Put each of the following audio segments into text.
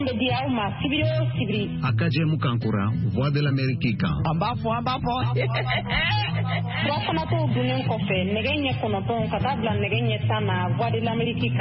Akaje Mukankura, Voix de l'Amérique. Ambafo. Wafanato dunin kofe, negenye konoton katabla negenye sana Voix de l'Amérique.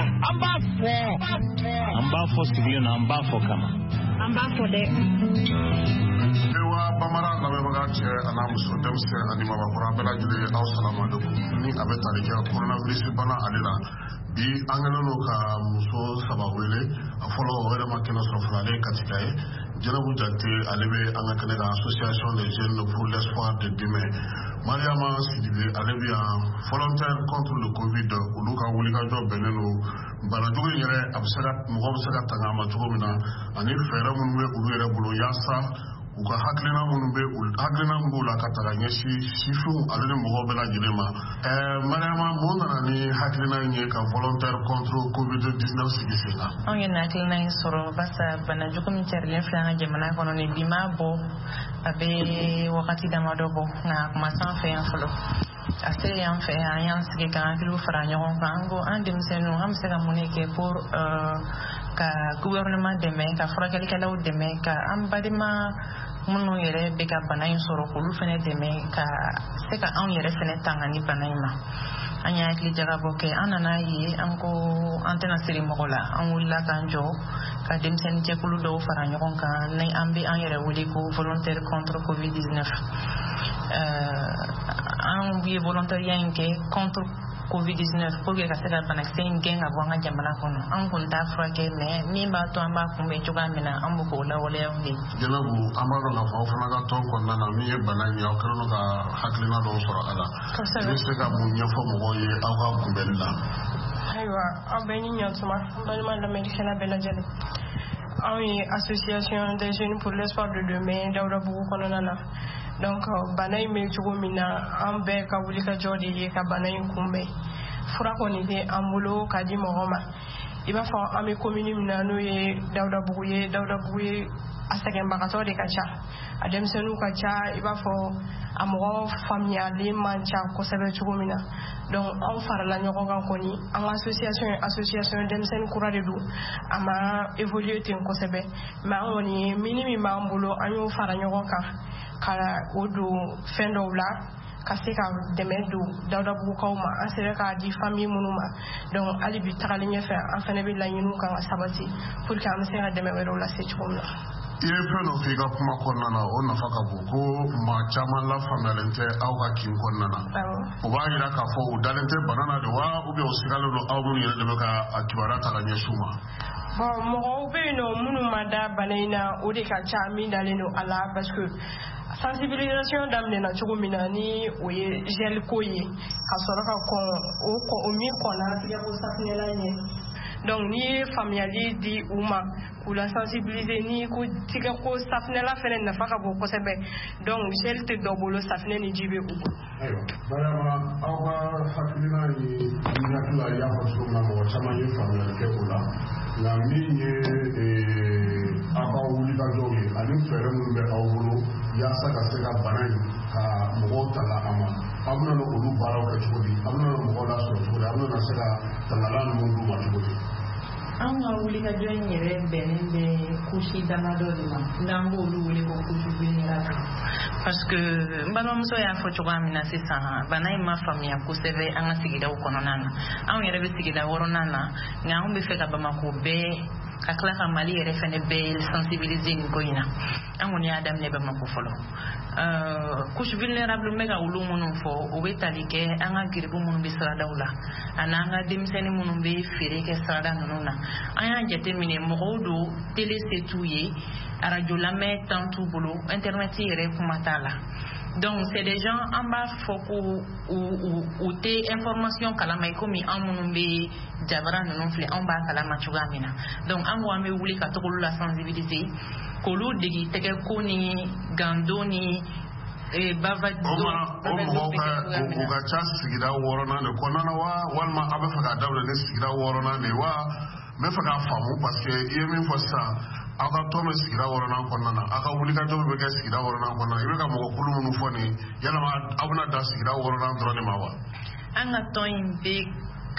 Ambafo sivyo na ambafo kama. Ambafo de. Ewa bamara na bebaga anamuso demse anima bakura bela jule assalamu alaikum. Ni abetarike coronavirus bana alila. Bi angelo ka muso sabawele afolo wele makena sofale katikae jarabu jate alebe angakene ga association des jeunes pour l'espoir de demain Mariama Sidibe alebe volontaire contre le Covid uluka wulika do beneno barajogo yere absara mugo absara tangama tugomina ani fera munwe ulu yere bulo yasa uka haklina munube haklina ngula kataganya shifu alene mugo bela jirema Mariama mondana ni haklina nye ka volontaire contre Covid-19 sigisela on yena haklina soro basa banajogo mcherle flanga jemana kono ni bimabo abe wakati damadobo na kumasan fe infolo assez yan fe yan sigi kan filu fara nyon kango andem senu ham sega moneke pour ka gouvernement de me ka fara kala de me ka ambadima munu yere be ka banayin soro kulu fene de me ka seka an yere fene tangani banayima anya akli jaga boke anana yi anko antena siri mogola an wulla kanjo ka demsen je kulu do fara nyon kan nay ambi an yere wuli ko volontaire contre Covid-19 an wiye volontaire contre Covid-19 pour que ça soit pas n'excès gain avoir un jamana kono an kunta frake me ni ba to amba kumbe juga mina ambu ko la wala yongi jelabu amara la fa fana ga ton kon na mi e banani o kero ga haklina do soro ala ni ka mu nyafo mo ye awa kumbella aywa abeni nyantuma balma la medicina bela jale awi association des jeunes pour l'espoir de demain dawda bu kono nana donc banay me jogo mina ambe ka wuli ka jodi ye ka banay kumbe fura ko ni te ambulo ka di mohoma iba fa ami commune mina no ye dawda buye asake mbakato de kacha adem senu kacha iba fo amoro familiale mancha ko sebe jogo mina donc on fara la nyoko kan koni en association dem sen kura de du ama évoluer ten ko sebe ma woni minimi ma ambulo anyo fara nyoko kan kala odo fendo la kaseka demedu dawda bu kawma asere ka di famille munuma donc ali bi takali nyefe en fene bi la nyinu kan sabati pour que am sera demewero la se chumna Yefeno figa kuma konnana o nafaka buko ma chama la famelente au ka kin konnana uba ira ka fo udalente banana de wa ube osigalo no au muni de beka akibara ta ganye suma bon mo ube no munuma da banaina o de ka chami daleno ala parce que sensibilisation d'amener na chugumina ni oye gel koye kasoroka ko o mi kona ya ko safnela ni donc ni familiali di uma ou la sensibiliser ni ko tiga ko safnela fene na faka bo ko sebe donc gel te dobolo safne ni jibe ugo ayo barama awa hakilina ni nakula ya ko suma mo chama ni familiali ke kula na minye aba wuli ka joge ani fere mun be awulo ya saka sega banai ka mo tala ama abuna no ulu baraw ka chudi abuna no mo la so chudi abuna na sega talalan mun du ma chudi an ka wuli ka jɔn yɛrɛ bɛnnen bɛ kusi damadɔ de ma n'an b'olu wele ko kusi vulnérable parce que n balimamuso y'a fɔ cogoya min na sisan bana in ma faamuya kosɛbɛ an ka sigidaw kɔnɔna na anw yɛrɛ bɛ sigida 4nan na nka anw bɛ fɛ ka Bamako bɛɛ ka tila ka Mali yɛrɛ fɛnɛ bɛɛ sensibiliser nin ko in na an kɔni y'a daminɛ Bamako fɔlɔ couche vulnérable bɛ ka olu minnu fɔ o bɛ tali kɛ an ka giribu minnu bɛ siradaw la ani an ka denmisɛnnin minnu bɛ feere kɛ sirada ninnu na an y'a jateminɛ mɔgɔw do télé se t'u ye radio lamɛn temps t'u bolo internet yɛrɛ kuma t'a la donc c'est des gens en bas fɔ ko u tɛ information kalama i komi an minnu bɛ jabara ninnu filɛ anw b'a kalama cogoya min na donc an ko an bɛ wuli ka tɔgɔlu la sensibiliser k'olu degi tɛgɛ ko ni gando ni bavadido o ka ca sigida 6nan de kɔnɔna wa walima a bɛ fɛ ka daminɛ ni sigida 6nan de wa n bɛ fɛ k'a faamu parce que i ye min fɔ sisan aw ka tɔn bɛ sigida 6nan kɔnɔna na aw ka wulikajɔ bɛ kɛ sigida 6nan kɔnɔna na i bɛ ka mɔgɔ kulu minnu fɔ nin yalama aw bɛna da sigida 6nan dɔrɔn de ma wa an ka tɔn in bɛ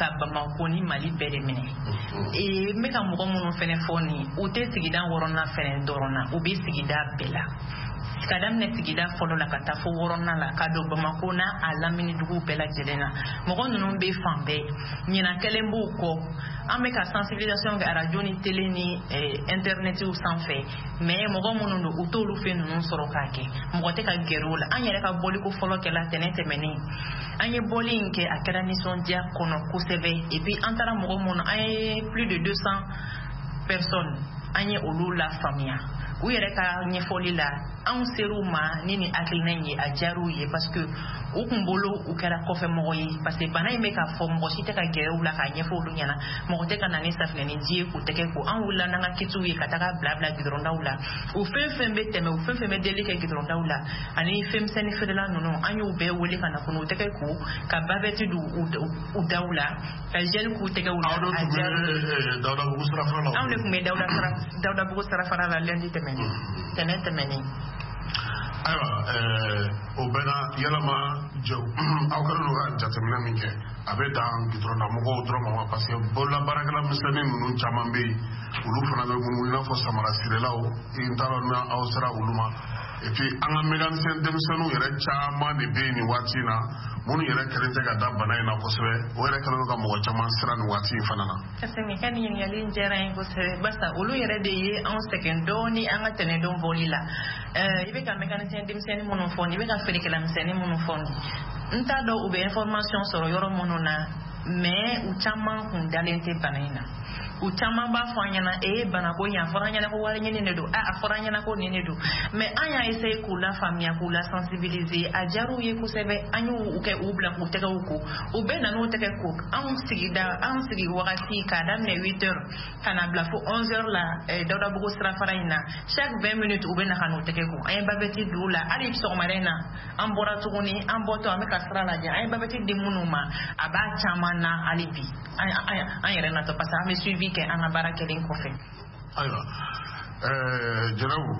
ka Bamako ni Mali bɛɛ de minɛ et n bɛ ka mɔgɔ minnu fɛnɛ fɔ nin u tɛ sigida wɔɔrɔnan fɛnɛ dɔrɔn na u bɛ sigida bɛɛ la ka daminɛ sigida fɔlɔ la ka taa fɔ wɔɔrɔnan la ka don Bamako n'a a lamini dugu bɛɛ lajɛlen na mɔgɔ ninnu bɛ fan bɛɛ ɲinan kelen b'u kɔ an bɛ ka sensibilisation kɛ radio ni télé ni internetiw sanfɛ mais mɔgɔ minnu don u t'olu fɛn ninnu sɔrɔ k'a kɛ mɔgɔ tɛ ka gɛrɛ o la an yɛrɛ ka bɔli ko fɔlɔ kɛla tɛnɛn tɛmɛnen an ye bɔli in kɛ a kɛra nisɔndiya kɔnɔ kosɛbɛ et puis an taara mɔgɔ minnu an ye plus de 200 personnes an ye olu la faamuya u yɛrɛ ka ɲɛfɔli la anw ser'u ma ni hakilina ye a diyar'u ye parce que u kun bolo u kɛra kɔfɛ mɔgɔ ye parce que bana in bɛ ka fɔ mɔgɔ si tɛ ka gɛrɛ u la k'a ɲɛfɔ olu ɲɛna mɔgɔ tɛ ka na ni safinɛ ni ji ye k'u tɛgɛ ko an wulila n'an ka kitiw ye ka taga bila gidɔrɔndaw la u fɛn fɛn bɛ tɛmɛ u fɛn fɛn bɛ deli kɛ gidɔrɔndaw la ani fɛnmisɛnnin feerela ninnu an y'u bɛɛ wele ka na ko n'u tɛgɛ ko ka babɛti don u daw la ka gel k'u tɛgɛw la anw de tun bɛ Dawudabugu sarafara la lundi tɛnɛn tɛmɛnen ayiwa o bɛɛ na yɛlɛma jɛw aw kɛlen don ka jateminɛ min kɛ a bɛ dan gidɔrɔnda mɔgɔw dɔrɔn ma wa parce que bolola baarakɛla misɛnnin ninnu caman bɛ yen olu fana bɛ munumunu i n'a fɔ samara sirelaw n t'a dɔn n'aw sera olu ma et puis an ka mécanicien denmisɛnninw yɛrɛ caman de bɛ yen nin waati in na minnu yɛrɛ kɛlen tɛ ka da bana in na kosɛbɛ o yɛrɛ kɛlen don ka mɔgɔ caman siran nin waati in fana na. Kasimi ka nin ɲininkali in diyara n ye kosɛbɛ basa olu yɛrɛ de ye anw sɛgɛn dɔɔni an ka tɛnɛndon bɔli la i bɛ ka mécanicien denmisɛnnin minnu fɔ nin i bɛ ka feerekɛla misɛnnin minnu fɔ nin n t'a dɔn u bɛ information sɔrɔ yɔrɔ minnu na mais u caman kun dalen tɛ bana in na u caman b'a fɔ an ɲɛna bana ko yan fɔra an ɲɛna ko wari ɲini de don a fɔra an ɲɛna ko nin de don mais an y'a essayer k'u la faamuya k'u la sensibiliser a diyar'u ye kosɛbɛ an y'u kɛ u bila k'u tɛgɛw ko u bɛɛ nan'u tɛgɛ ko anw sigi wagati k'a daminɛ 8 heures ka na bila fo 11 heures la Dawudabugu sirafara in na chaque 20 minutes u bɛ na ka n'u tɛgɛ ko an ye babɛti don u la hali sɔgɔmada in na an bɔra tuguni an bɔtɔ an bɛ ka sira lajɛ an ye babɛti di minnu ma a b'a caman na hali bi an yɛrɛ natɔ parce que an bɛ suivi kɛ an ka baara kɛlen kɔfɛ. Ayiwa Jɛnɛbu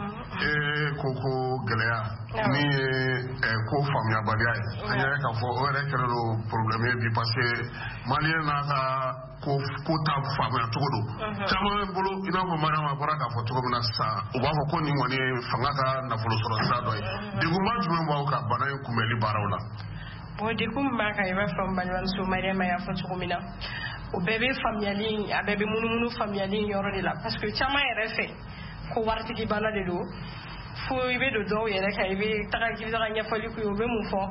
ko gɛlɛya min ye ko faamuyabaliya ye an yɛrɛ k'a fɔ o yɛrɛ kɛra don problème ye bi parce que maliyɛn n'a ka ko ta faamuya cogo don caman bolo i n'a fɔ Mariama bɔra k'a fɔ cogo min na sisan u b'a fɔ ko nin kɔni ye fanga ka nafolo sɔrɔ sira dɔ ye degunba jumɛn b'aw ka bana in kunbɛli baaraw la. Bon degun min b'a kan i b'a fɔ balimamuso Mariama y'a fɔ cogo min na o bɛɛ bɛ faamuyali a bɛɛ bɛ munumunu faamuyali yɔrɔ de la parce que caman yɛrɛ fɛ ko waritigi bana de don fo i bɛ don dɔw yɛrɛ kan i bɛ taga ɲɛfɔli k'u ye u bɛ mun fɔ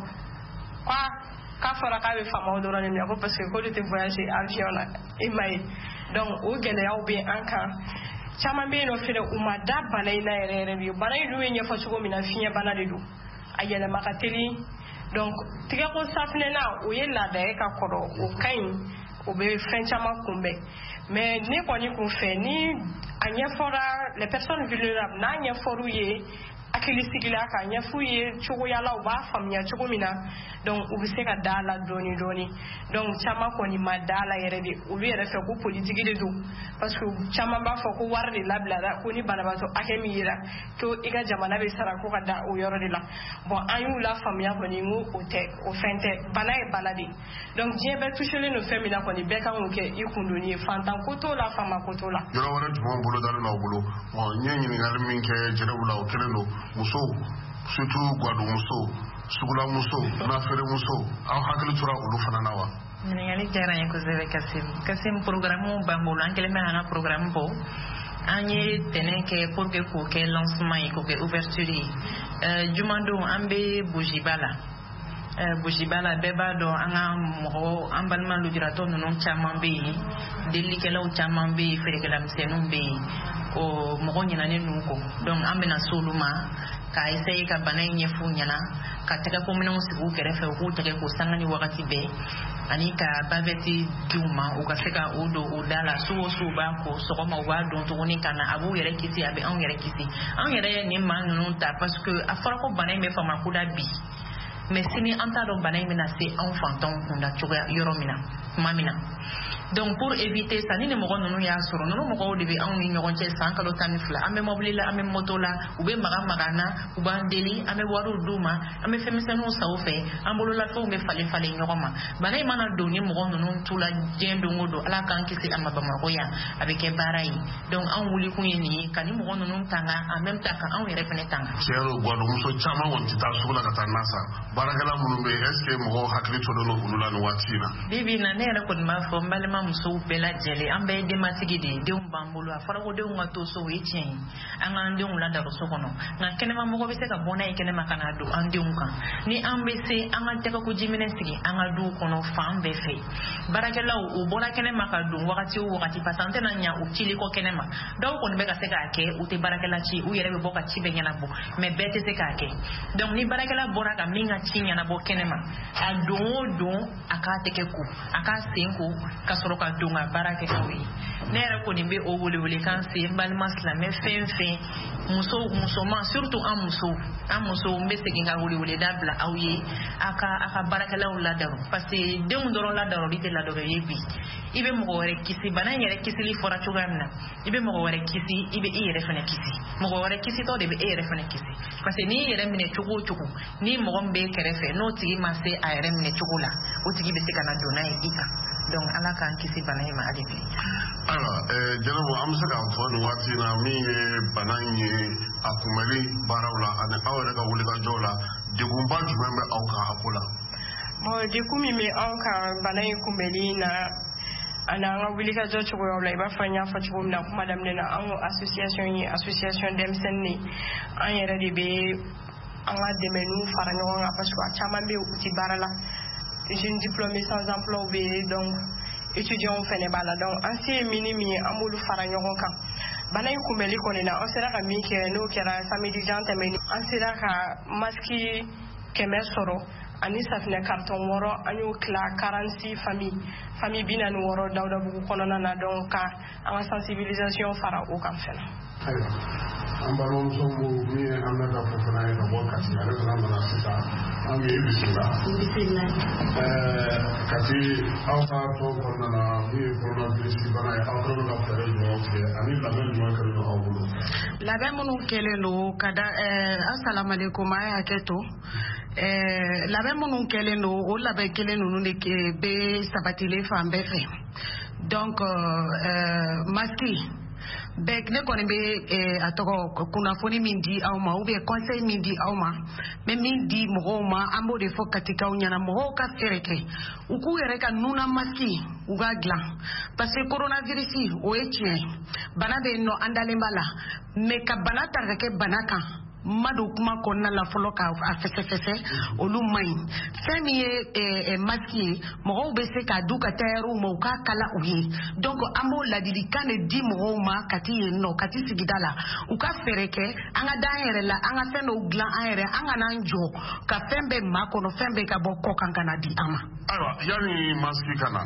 k'a fɔra k'a bɛ faamaw dɔrɔn de minɛ ko parce que k'olu tɛ voyager avion na i m'a ye donc o gɛlɛyaw bɛ an kan caman bɛ yen nɔ fɛnɛ u ma da bana in na yɛrɛ yɛrɛ de bana in dun ye ɲɛfɔ cogo min na fiɲɛ bana de don a yɛlɛma ka teli donc tigɛko safinɛna o ye laada ye ka kɔrɔ o ka ɲi o bɛ fɛn caman kunbɛn mais ne kɔni kun fɛ ni a ɲɛfɔra les personnes vulnérables n'a ɲɛfɔr'u ye hakili sigila k'a ɲɛf'u ye cogoya la u b'a faamuya cogo min na donc u bɛ se ka da la dɔɔni dɔɔni donc caman kɔni ma da la yɛrɛ de olu yɛrɛ fɛ ko politique de don parce que caman b'a fɔ ko wari de labilara ko ni banabaatɔ hakɛ min yera ko i ka jamana bɛ sara ko ka da o yɔrɔ de la bon an y'u la faamuya kɔni n ko o fɛn tɛ bana ye bana de donc diɲɛ bɛɛ touchelen don fɛn min na kɔni bɛɛ kan k'o kɛ i kundonni ye fantan ko t'o la faama ko t'o la. yɔrɔ wɛrɛ jumɛn bolo dalen n'aw bolo n ye ɲininkali min kɛ Jɛnɛbu la o kelen don musow surtout gwadumuso sugulamuso nafeeremuso aw hakili tora olu fana na wa. ɲininkali diyara n ye kosɛbɛ Kasim programme b'an bolo an kɛlen bɛ an ka programme bɔ an ye tɛnɛn kɛ pour que k'o kɛ lancement ye k'o kɛ ouverture ye jumadon an bɛ Bujiba la bɛɛ b'a dɔn an ka mɔgɔ an balima lujuratɔ ninnu caman bɛ yen delilikɛlaw caman bɛ yen feerekɛla misɛnninw bɛ yen o mɔgɔ ɲinɛnen n'u kɔ donc an bɛna se olu ma k'a essayer ka bana in ɲɛf'u ɲɛna ka tɛgɛkominɛnw sigi u kɛrɛfɛ u k'u tɛgɛ ko sanga ni wagati bɛɛ ani ka babɛti di u ma u ka se ka o don o da la su o su u b'a ko sɔgɔma u b'a don tuguni ka na a b'u yɛrɛ kisi a bɛ anw yɛrɛ kisi anw yɛrɛ ye nin maa ninnu ta parce que a fɔra ko bana in bɛ faamako la bi mais sini an t'a dɔn bana in bɛna se anw fantanw kunda cogoya yɔrɔ min na tuma min na donc pour éviter ça ni mo nunu ya soro nunu mo ko de be an ni ñogon ci san kalo tani fla amé mobile la amé moto la ou be magana ou ba ndeli amé waru duma amé femisenu sawo fe ambolo la fo be fale ñogoma banay mana do ni mo nunu tula jendo ngodo ala kan kisi amma ba ma ya avec baray donc an wuli ku ni kan ni mo nunu tanga en même temps kan an yere fene tanga cero godo muso chama won ci ta sugula ka tan nasa barakala munu be est ce mo hakli to do no bulula no watina bibi na ne ko ma fo mbale ma muso bela jele ambe de matigi de un bambulu afara ko de un to so yichin an ande un la daro so kono na kene ma mo ko be se ka bona ikene makana do ande un kan ni ambe se an ante ko jimine sigi an adu kono fambe fe barakela o bona kene makadu wakati patante na nya ukili ko kene ma daw ko be ka se ka ke u te barakela chi u yere be boka chi be nyana bo me bete se ka ke donc ni barakela bona ka minga chi nyana bo kene ma ado aka teke ku aka senku ka soro ka dunga barake ko wi nere ko nimbe o wole kan se mbal masla me fen muso ma surtout an muso mbe se kinga wole dabla awye aka barakela la daro parce que de un doro la daro bite la daro yebi ibe mo wore kisi bana yere kisi li fora chugamna ibe mo wore kisi ibe yere fene kisi mo wore kisi to de be yere fene kisi parce que ni yere mine chugu ni mo gombe kerefe no tigi ma se a yere mine chugula o tigi be se kana dona ika donc ala kan kisi bana ma alibi alors jelo amsa ka fo no wati na mi bana yi akumeli barawla ana awere ka wuli ka jola de gumba jumbe au ka akula mo de kumi me au ka bana yi kumeli na ana nga wuli ka jo chugo la iba fanya fa chugo na kuma damne na an association dem senni an yere de be an ga de menu fara nga parce que chama be uti barala jeune diplômé sans emploi be donc étudiant fene bala donc ancien minimi amulu fara nyogon kan bana yi kumeli ko na on sera ka mi ke no kera samedi jante meni on sera ka maski keme soro ani safina carton woro anyo kla 46 famille binan woro dawda bu kono na donc ka en sensibilisation fara o kan fela aywa ambaron sombo mi amna da ko fana e ko kasi ala kana mana sita ami bismillah kasi awta to kono na mi kono bisi bana ya awto na fere no ke ani la men no ka no awulo la be munu kelelo kada assalamu alaikum aya keto labe munu keleno o labe keleno ne ke be sabatile fambe fe donc maski bek ne koni be atoko kuna foni mindi awma ou be conseil mindi awma me mindi mohoma ambo de fo katika unyana moho ka fereke uku yere ka nuna maski uga glan parce que coronavirus o etien bana be no andale mbala me ka bana tarake banaka madu kuma konna la folo ka afese olu mai femi maski mo be se ka duka teru mo ka kala uye donc ambo la dilikane di mo ma kati no kati sigidala u ka fereke anga daere la anga feno glan aere anga nanjo ka fembe makono fembe ka bokko kankana di ama alors yani maski kana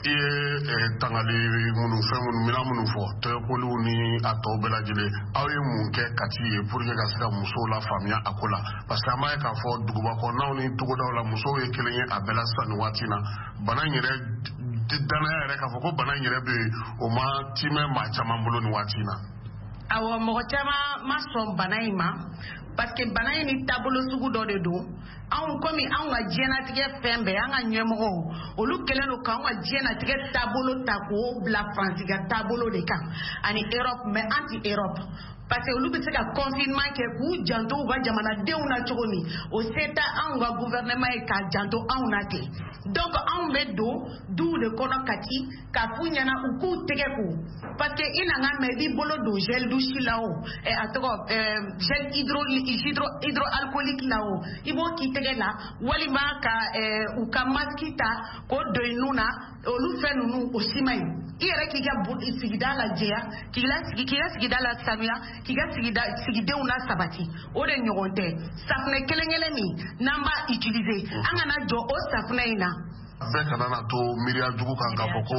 tangali munu femu mina munu fo te kolu ni ato bela jile awe munke kati pour que ka sika muso la famia akola parce que amay ka fo duguba ko nawni tugoda la muso ye kelenye abela san watina bana nyere dana yere ka fo ko bana nyere be o ma time ma chama mbolo ni watina awo mo chama maso banaima parce que banaini tabolo sugu do de do an komi an wa jena tige fembe an ga nyemo olu keleno kan wa jena tige tabolo tako bla France ga tabolo de kan ani Europe mais anti Europe parce que olu be se ka confinement ke ku janto ga jamana de una chogoni o seta an ga gouvernement e ka janto an na te donc an be do de kono kati ka funya na uku tige ku parce que ina nga me di bolo do gel douche lao e atoko gel hydroalcoolique lao ibo kitege la wali ma ka uka maskita ko doinuna olu fenunu osimai ire ki ga sigidala jeya kiga sigidala sanuya kiga sigide una sabati o de nyogonte safne kelengele mi namba utiliser angana jo o safne ina beka na to miria dugu kan ka foko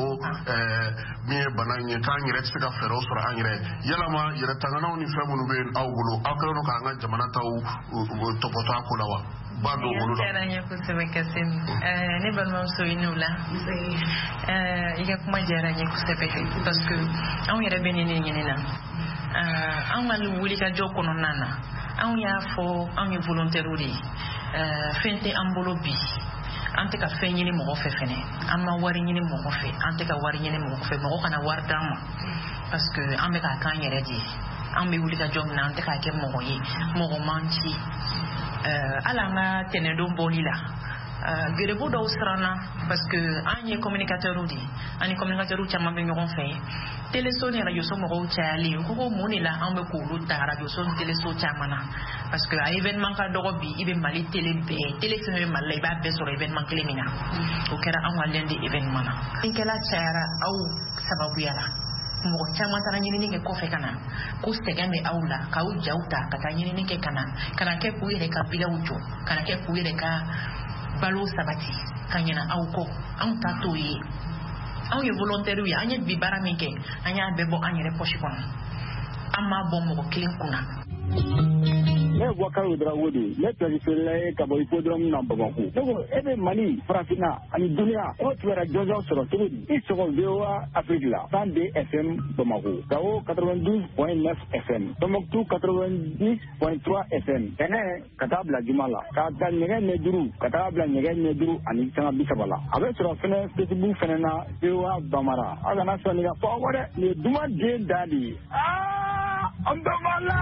mi bana nye kan yire tsika fero sura anyire yala ma yire tangana ni femu be awgulo akano ka nga jamana taw to pota ko lawa ba do wolo la ya ko se be kasim ne balma so inula iga kuma jara nya ko se be parce que on yere benini nyina an ga wuli ka joko no nana an ya fo an ye volontaire ri fente ambolo bi ante ka fe nyini mo fe fene amma wari nyini mo fe ante ka wari nyini mo fe mo kana war dama parce que an be ka kan yere di an be wuli ka jom na ante ka ke mo yi mo manchi ala nga tenedo bolila gerebo do usrana parce que anye communicateur udi ani communicateur u chama be nyon fe teleso ni radio so mo chali ko moni la ambe ko lu ta radio so teleso chama na parce que a événement ka dogo bi ibe mali télé be télé so be mali ba be so événement klemina o kera an walende événement na inkela chara au sababu yala mo chama tara nyini ni ko fe kana ko stegambe aula ka u jauta kata nyini ni ke kana ke kuire ka bila ucho kana ke kuire ka balo sabati kanyana auko an tatoyi an ye volontaire wi anya bi baraminke anya bebo anya re poche kono amma bombo kilin kuna ne wakaru dra wodi ne traditionnel ka boy podrom na bamako donc ebe mali frafina ani dunia o tuera jojo soro todi i soro vewa afrique la 102 fm bamako gawo 92.9 fm tomoktu 90.3 fm ene katabla jumala ka ta nyege ne duru katabla nyege ne duru ani tanga bisabala abe soro fene facebook fene na vewa bamara aga na so ni ga fo wore ni duma de dadi ambamala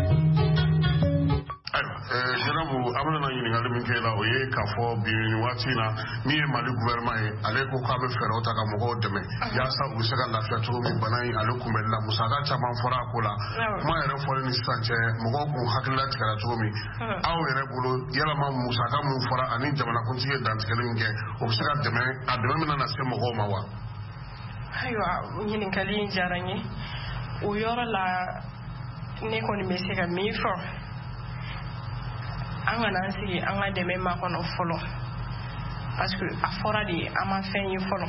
jarabu amana na yini ngale min kela o ye ka fo bi wati na mi e mali gouvernement ale ko ka be fere o ta ka mo deme ya sa u se ka la fiya to mi banai ale ku mel la musaka cha man fora ko la ma yere fo ni sanche mo ko hakila tikara to mi aw yere bulu yala ma musaka mu fora ani jamana kun tiye dan tikele nge o se ka deme ademe min na se mo ko ma wa aywa yini kali jaranye o yoro la ne ko ni mesega mi fo anga nansi anga deme ma kono folo parce que afora di ama fenyi folo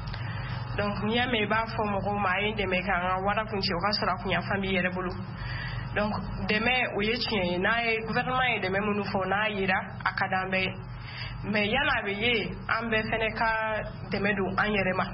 donc niya me ba fo mo ko ma yin deme kan wada kunci o kasara kunya famille yere bulu donc deme o yechi na e gouvernement e deme munu fo na yira akadambe mais yana be ye ambe fene ka deme du anyere ma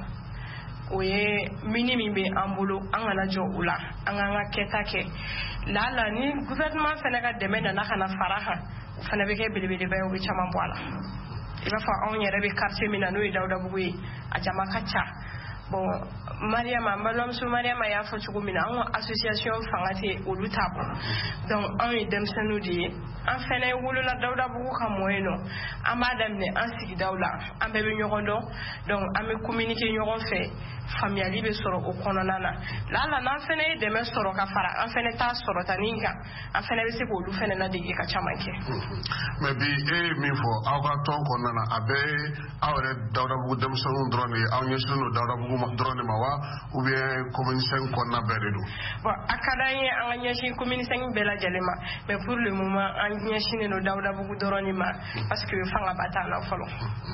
oye minimi be ambulo angana jo ula anganga ketake lala ni gouvernement fene ka deme na kana faraha fana be ke bilibili be o chama bwala iba fa on yere be quartier mina no Dawda Buguyi a jama kacha bon Mariama malom su Mariama ya fo chugo mina on association fangati olutabo donc on dem sanu di en fene wulu la Dawda Bugu ka moyeno amadam ne en sigi dawla ambe be nyogondo donc ame communiquer nyogon fe famille be soro o kononana la na fene de me soro ka fara en fene ta soro taninga en fene be se ko lu fene na digi ka chamanke mais bi mi fo awga ton konana abe awre Dawda Bugu dem sanu drone aw nyesunu Dawda Bugu drone ma wa ou bien communication konna beredu bon akadanye an nyeshi communication bela jalema mais pour le moment an nyeshi no Dawda Bugu drone ma parce que fanga batana folo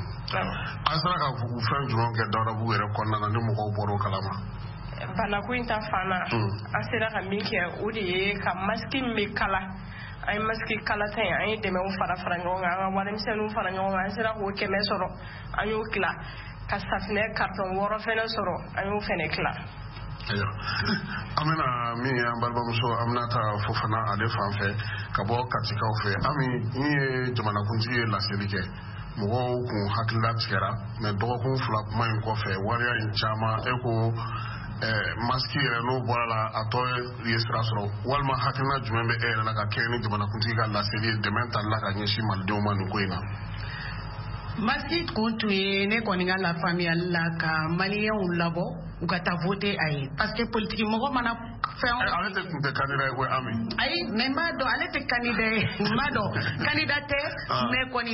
asara ka fu fen juron ke Dawda Bugu re konna na ni mo ko boro kalama bana ko inta fana asira ka minke odi ka maskin me kala ay maski kala tan ay deme o fara ngonga wala misenu fara ngonga asira ko keme soro ayo kla ka safne carton woro fene soro ayo fene kla ayo amina mi ambalba muso amna ta fofana ale fanfe ka bo katika ofe ami ni jamana kunji la selike mo ko hakila tikera me do ko fula kuma en ko fe waria in chama eko maski no bola ato yesra soro walma hakina jumbe na ka keni jamana kunji ga la selike de mental la ka nyishi mal de manu ko ina maski kuntu ne koninga la famille la ka malien labo ukata voter ay parce que politique mo mana faire ale te candidat ko ami ay mais mado ale te candidat mais koni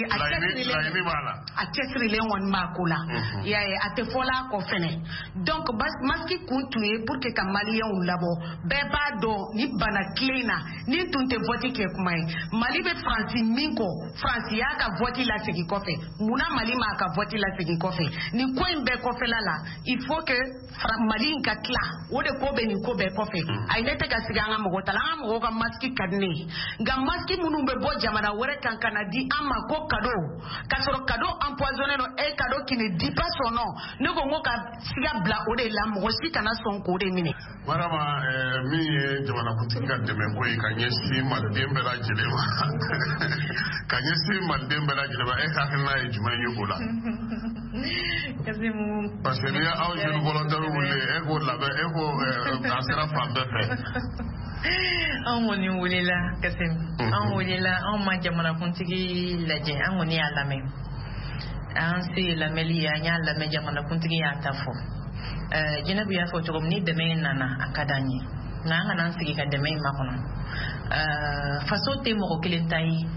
a tesrile won makula ya ate fola ko fene donc maski kuntu pour que ka malien labo be ba do ni bana cleana ni tunte voter ke kuma mali be France minko France ya ka voter la segi ko fe muna mali ma ka voter la segi ko fe ni ko imbe ko fe la il faut que Malin ka tila o de ko bɛ nin ko bɛɛ kɔfɛ ayi ne tɛ ka sigi an ka mɔgɔ ta la an ka mɔgɔw ka masque ka di ne ye nka masque minnu bɛ bɔ jamana wɛrɛ kan ka na di an ma ko cadeau ka sɔrɔ cadeau empoisonné non et cadeau qui ne dit pas son nom ne ko n ko ka siga bila o de la mɔgɔ si kana sɔn k'o de minɛ. Marama min ye jamanakuntigi ka dɛmɛ ko ye ka ɲɛsin maliden bɛɛ lajɛlen ma ka ɲɛsin maliden bɛɛ lajɛlen ma e hakilina ye jumɛn ye o la. Parce que n'i ye aw jeune volontaire wele e k'o labɛn e ko a sera fan bɛɛ fɛ. Anw kɔni welela Kasimu anw welela anw ma jamanakuntigi lajɛ an kɔni y'a lamɛn an se lamɛnli ye an y'a lamɛn jamanakuntigi y'a ta fɔ Jɛnɛbu y'a fɔ cogo min ni dɛmɛ in nana a ka d'an ye nka an kana an sigi ka dɛmɛ in makɔnɔ faso tɛ mɔgɔ kelen ta ye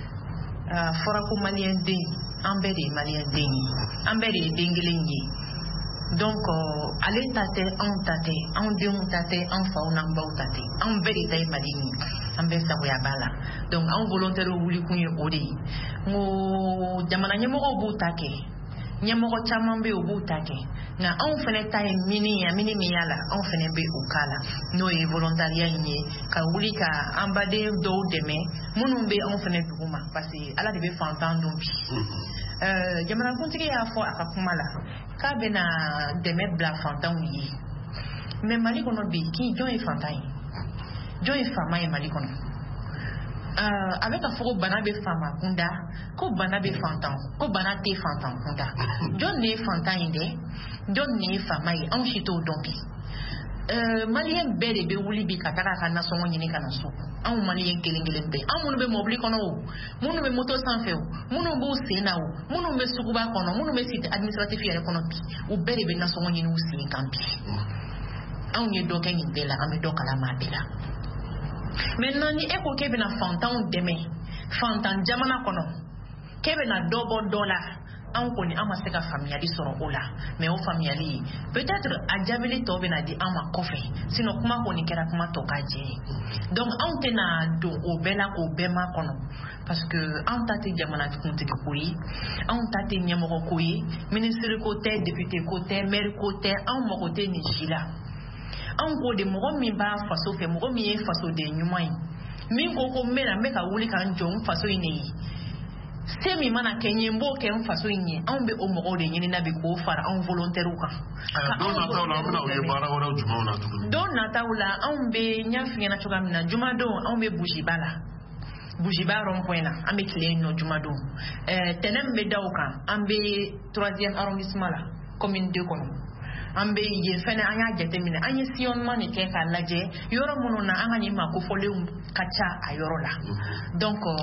fɔra ko maliyɛn den an bɛɛ de ye maliyɛn den ye an bɛɛ de ye den kelen ye donc ale ta tɛ anw ta tɛ anw denw ta tɛ anw faw n'an baw ta tɛ anw bɛɛ de ta ye Mali ye an bɛɛ sagoya b'a la donc anw volontaire wuli kun ye o de ye n ko jamana ɲɛmɔgɔw b'u ta kɛ ɲɛmɔgɔ caman bɛ yen u b'u ta kɛ nka anw fana ta ye mini min y'a la anw fana bɛ o k'a la n'o ye volontariat in ye ka wuli ka an baden dɔw dɛmɛ minnu bɛ anw fana dugu ma parce que ala de bɛ fantan dɔn bi jamanakuntigi y'a fɔ a ka kuma la k'a bɛna dɛmɛ bila fantanw ye mais Mali kɔnɔ bi jɔn ye fantan ye jɔn ye faama ye Mali kɔnɔ a bɛ ka fɔ ko bana bɛ faama kunda ko bana bɛ fantan ko bana tɛ fantan kunda jɔn de ye fantan ye dɛ jɔn de ye faama ye anw si t'o dɔn bi maliyɛn bɛɛ de bɛ wuli bi ka taga a ka nasɔngɔ ɲini ka na so anw maliyɛn kelen kelen bɛɛ anw minnu bɛ mobili kɔnɔ o minnu bɛ moto sanfɛ o minnu b'u sen na o minnu bɛ suguba kɔnɔ minnu bɛ site administratif yɛrɛ kɔnɔ bi u bɛɛ de bɛ nasɔngɔ ɲini u sen kan bi anw ye dɔ kɛ nin bɛɛ la an bɛ dɔ kalama a bɛɛ la maintenant ni e ko k'e bɛna fantanw dɛmɛ fantan jamana kɔnɔ k'e bɛna dɔ bɔ dɔ la anw kɔni an ma se ka faamuyali sɔrɔ o la mais o faamuyali peut-être a jaabili tɔ bɛna di an ma kɔfɛ sinon kuma kɔni kɛra kuma tɔ ka jɛ donc anw tɛna don o bɛɛ la k'o bɛɛ ma kɔnɔ parce que anw ta tɛ jamanakuntigi ko ye anw ta tɛ ɲɛmɔgɔ ko ye ministre ko tɛ député ko tɛ maire ko tɛ anw mago tɛ nin si la anw ko de mɔgɔ min b'a faso fɛ mɔgɔ min ye fasoden ɲuman ye min ko n bɛ ka wuli ka n jɔ n faso in de ye se min mana kɛ n ye n b'o kɛ n faso in ye anw bɛ o mɔgɔw de ɲini na bi k'o fara anw volontaire kan don nataw la an bɛna u ye baara wɛrɛw jumɛnw na tuguni don nataw la anw bɛ n y'a f'i ɲɛna cogoya min na jumadon anw bɛ bujiba la bujiba rond-point na an bɛ tile yen nɔ jumadon tɛnɛn min bɛ da o kan an bɛ 3e arrondissement la commune 2 kɔnɔ an bɛ yen fɛnɛ an y'a jateminɛ an ye sillonnement de kɛ k'a lajɛ yɔrɔ minnu na an ka nin makofɔlenw ka ca a yɔrɔ la donc u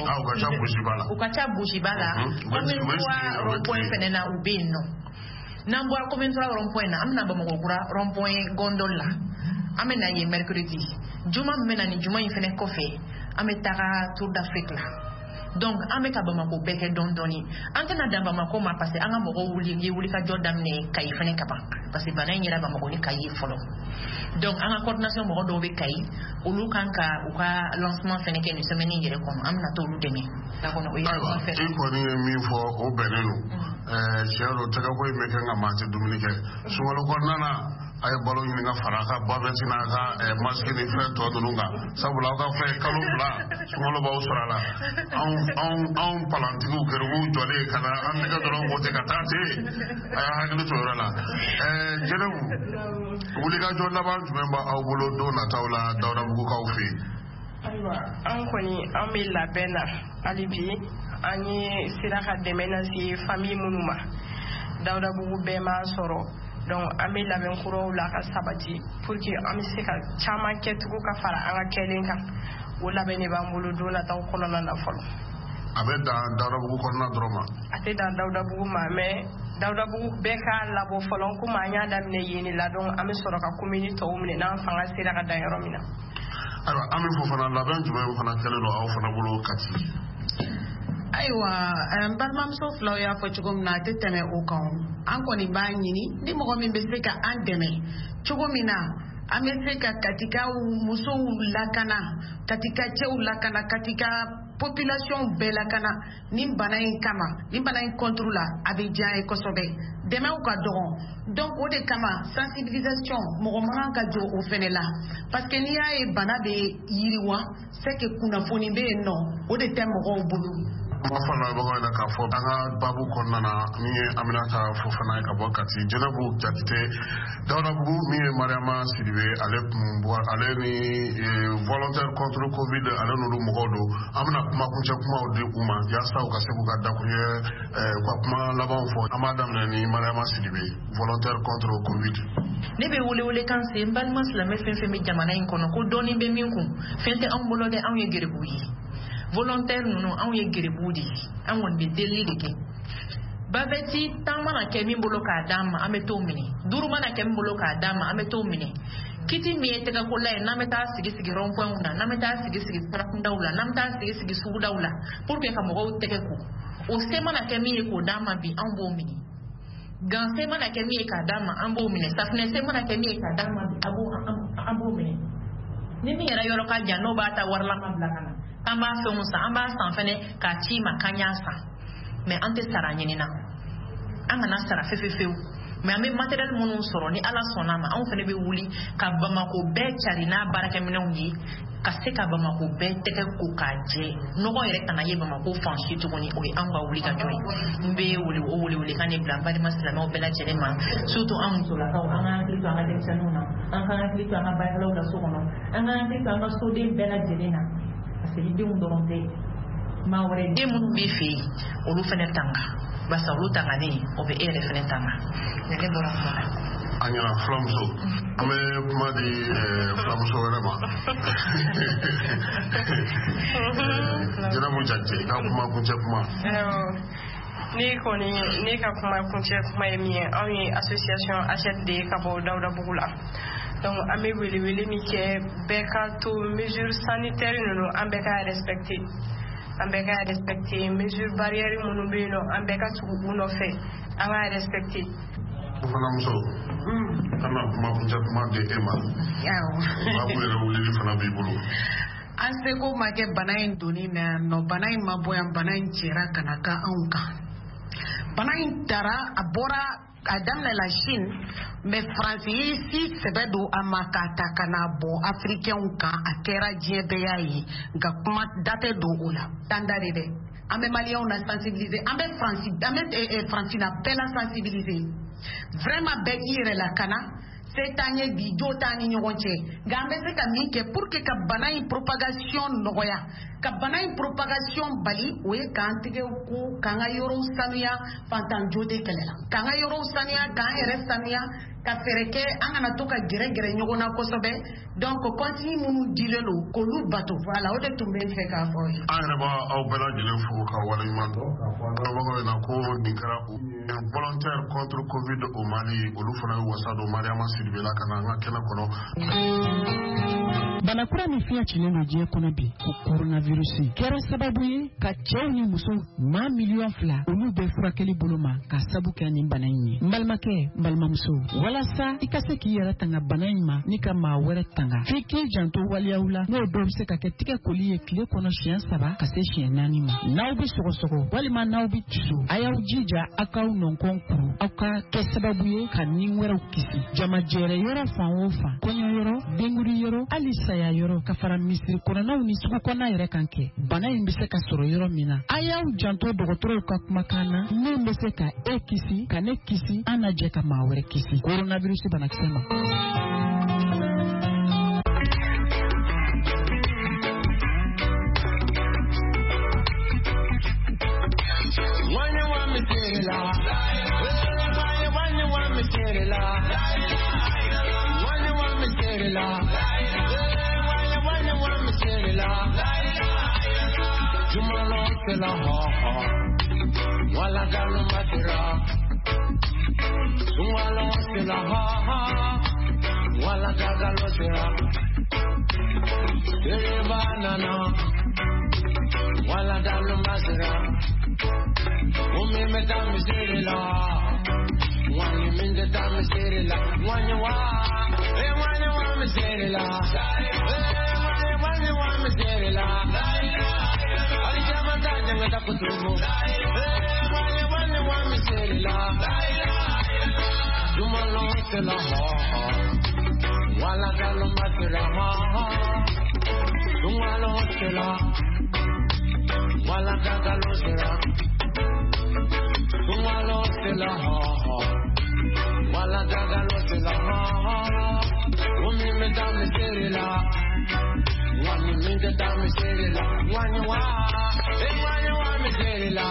ka ca bujiba la commune 3 rond-point fɛnɛ na u bɛ yen nɔ n'an bɔra commune 3 rond-point na an bɛna Bamakɔkura rond-point Gondol la an bɛ na yen mercredi juma min bɛ na nin juma in fɛnɛ kɔfɛ an bɛ taga Tour d'Afrique la donc an bɛ ka Bamako bɛɛ kɛ dɔɔni dɔɔni an tɛna dan Bamako ma parce que an ka mɔgɔw ye wulikajɔ daminɛ Kayi fɛnɛ ka ban parce que bana in yɛrɛ Bamako ni Kayi fɔlɔ donc an ka coordination mɔgɔ dɔw bɛ Kayi olu kan ka u ka lancement fɛnɛ kɛ nin semaine yɛrɛ kɔnɔ an bɛna t'olu dɛmɛ la kɔnɔ o ye i kɔni ye min fɔ o bɛnnen don tiɲɛ don tɛgɛko in bɛ kɛ nka maa tɛ dumuni kɛ sunkalo kɔnɔna na a ye balo ɲini ka fara a ka babɛti n'a ka masque ni fɛn tɔ ninnu kan sabula aw ka fɛn kalo 2 sunkalo b'aw sɔrɔ a la anw palantigiw gɛrɛbuw jɔlen ka na an nɛgɛ dɔrɔn ko ten ka taa ten a y'a hakili to yɔrɔ la Jɛnɛbu wulikajɔ laban jumɛn b'aw bolo don nataw la Dawudabugukaw fɛ yen ayiwa an kɔni an bɛ labɛn na hali bi an ye sera ka dɛmɛ lase famille minnu ma Dawudabugu bɛɛ m'a sɔrɔ donc an bɛ labɛn kuraw la ka sabati pour que an bɛ se ka caman kɛ tugun ka fara an ka kɛlen kan o labɛn de b'an bolo don nataw kɔnɔna na fɔlɔ a bɛ dan Dawudabugu kɔnɔna dɔrɔn ma a tɛ dan Dawudabugu ma mais Dawudabugu bɛɛ k'a labɔ fɔlɔ komi an y'a daminɛ yen de la donc an bɛ sɔrɔ ka commune tɔw minɛ n'an fanga sera ka dan yɔrɔ min na ayiwa an bɛ fɔ fana labɛn jumɛn fana kɛlen don aw fana bolo Kati ayiwa n balimamuso filaw y'a fɔ cogo min na a tɛ tɛmɛ o kan an kɔni b'a ɲini ni mɔgɔ min bɛ se ka an dɛmɛ cogo min na an bɛ se ka Katikaw musow lakana Katika cɛw lakana Katika population bɛɛ lakana nin bana in kama nin bana in contre la a bɛ diya ye kosɛbɛ dɛmɛw ka dɔgɔ donc o de kama sensibilisation mɔgɔ man ka jɔ o fɛnɛ la parce que n'i y'a ye bana bɛ yiriwa c'est que kunnafoni bɛ yen nɔ o de tɛ mɔgɔw bolo. ma fana bagaw la k'a fɔ an ka babu kɔnɔna na min ye Aminata Fofana ye ka bɔ Kati Jɛnɛbu Jatite Dawudabugu min ye Mariama Sidibe ale ni volontaire contre Covid ale n'olu mɔgɔw don an bɛna kuma kuncɛ kumaw di u ma yaasa u ka se k'u ka dakuɲɛ ka kuma labanw fɔ an b'a daminɛ ni Mariama Sidibe volontaire contre Covid. Ne bɛ wele kan se n balima silamɛ fɛn fɛn bɛ jamana in kɔnɔ ko dɔɔni bɛ min kun fɛn tɛ anw bolo dɛ anw ye gerebu ye volontaire ninnu anw ye gerebu de ye an kɔni bɛ deli de kɛ bavɛti tan mana kɛ min bolo k'a d'an ma an bɛ t'o minɛ duuru mana kɛ min bolo k'a d'an ma an bɛ t'o minɛ kiti min ye tɛgɛkola ye n'an bɛ taa sigi rond-point na n'an bɛ taa sigi sirakundaw la n'an bɛ taa sigi sugudaw la pour que ka mɔgɔw tɛgɛ ko o se mana kɛ min ye k'o d'an ma bi an b'o minɛ gan se mana kɛ min ye k'a d'an ma an b'o minɛ safinɛ se mana kɛ min ye k'a d'an ma bi an b'o minɛ ni min yɛrɛ yɔrɔ ka jan n'o b'a ta warilama bila ka na an b'a fɛnw san an b'a san fɛnɛ k'a ci ma k'an y'a san mais an tɛ sara ɲini na an kana sara fefefewu mais an bɛ matériel minnu sɔrɔ ni Ala sɔnna ma anw fɛnɛ bɛ wuli ka Bamako bɛɛ cari n'a baarakɛminɛnw ye ka se ka Bamako bɛɛ tɛgɛ ko k'a jɛ nɔgɔ yɛrɛ kana ye Bamako fan si tuguni o ye an ka wuli ka jɔ ye n bɛ wele kan de bila n balima silamɛw bɛɛ lajɛlen ma surtout an musolakaw an ka hakili to an ka denmisɛnninw na an ka hakili to an ka baarakɛlaw la so kɔnɔ an ka hakili to an ka soden bɛɛ lajɛlen na parce que denw dɔrɔn tɛ maa wɛrɛ den minnu b'i fɛ yen olu fɛnɛ tanga basa olu tanganen o bɛ e yɛrɛ fɛnɛ tanga ne bɔra kuma la. A ɲɛna fulamuso an bɛ kuma di fulamuso wɛrɛ ma Jɛnɛbu Jatite ka kuma kuncɛ kuma. Ne ka kuma kuncɛ kuma ye min ye anw ye association HLD ka bɔ Dawudabugu la donc an bɛ wele min kɛ bɛɛ ka to mesure sanitaire ninnu an bɛɛ ka respecter mesure barrière minnu bɛ yen nɔ an bɛɛ ka tugu u nɔfɛ an ka respecter. Fulamuso kana kuma kuncɛ kuma di e ma babu yɛrɛ wulili fana b'i bolo. An seko ma kɛ bana in donni mais nɔ bana in ma bɔ yan bana in cɛra ka na ka anw kan bana in taara a bɔra a daminɛla Chine mais France ye si sɛbɛ don a ma k'a ta ka na bɔ africainw kan a kɛra diɲɛ bɛɛ y'a ye nka kuma da tɛ don o la tanda de dɛ an bɛ maliyɛnw la sensibiliser an bɛ Fransina bɛɛ la sensibiliser vraiment bɛɛ k'i yɛrɛ lakana se t'an ye bi jo t'an ni ɲɔgɔn cɛ nka an bɛ se ka min kɛ pour que ka bana in propagation nɔgɔya ka bana in propagation bali o ye k'an tigɛw ko k'an ka yɔrɔw sanuya fantanjo tɛ kɛlɛ la k'an ka yɔrɔw sanuya k'an yɛrɛ sanuya ka fɛɛrɛ kɛ an kana to ka gɛrɛ ɲɔgɔn na kosɛbɛ donc consigne minnu dilen don k'olu bato voilà o de tun bɛ n fɛ k'a fɔ ye. An yɛrɛ b'aw bɛɛ lajɛlen fo ka waleɲuman dɔn k'a fɔ an lamɛnbagaw ɲɛna ko nin kɛra volontaire contre Covid au Mali olu fana ye wasa don Mariama Sidibe la ka na an ka kɛnɛ kɔnɔ. Bana kura min fiɲɛ cilen don diɲɛ kɔnɔ bi ko coronavirus kɛra sababu ye ka cɛw ni musow maa 2,000,000 olu bɛɛ furakɛli bolo ma ka sabu kɛ nin bana in ye. N balimakɛ n balimamuso walasa i ka se k'i yɛrɛ tanga bana in ma ni ka maa wɛrɛ tanga f'i k'i janto waliyaw la n'o dɔw bɛ se ka kɛ tigɛ koli ye tile kɔnɔ siɲɛ 3 ka se siɲɛ 4 ma. N'aw bɛ sɔgɔsɔgɔ walima n'aw bɛ tusu a y'aw jija aw k'aw nɔnkɔn kuru aw ka kɛ sababu ye ka ni wɛrɛw kisi jamajɛrɛ yɔrɔ fan o fan kɔɲɔ yɔrɔ denguri yɔrɔ hali saya yɔrɔ ka fara misiri kɔnɔnaw ni sugu kɔnɔna yɛrɛ kan kɛ bana in bɛ se ka sɔrɔ yɔrɔ min na a y'aw janto dɔgɔtɔrɔw ka kumakan na min bɛ se ka e kisi ka ne kisi an na jɛ ka maa wɛrɛ kisi coronavirus banakisɛ ma. Wala galu matira, wala sila ha, wala galu sila. Dere banana, wala galu matira. Umi me dami sirila, wani minje dami sirila, wani wa me sirila, wani wa me sirila. da kutubu. Wani wami serila. Jumalo sela ha. Wala dalo matira ha. Jumalo sela. Wala dalo sela. Jumalo sela ha. Wala dalo sela ha. Umi me dame serila. Wani minta dame serila. Wani wa me serila.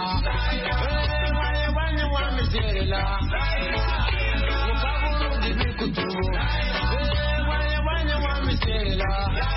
Wani me serila. Mukaburu di bikutubu. Wani me serila.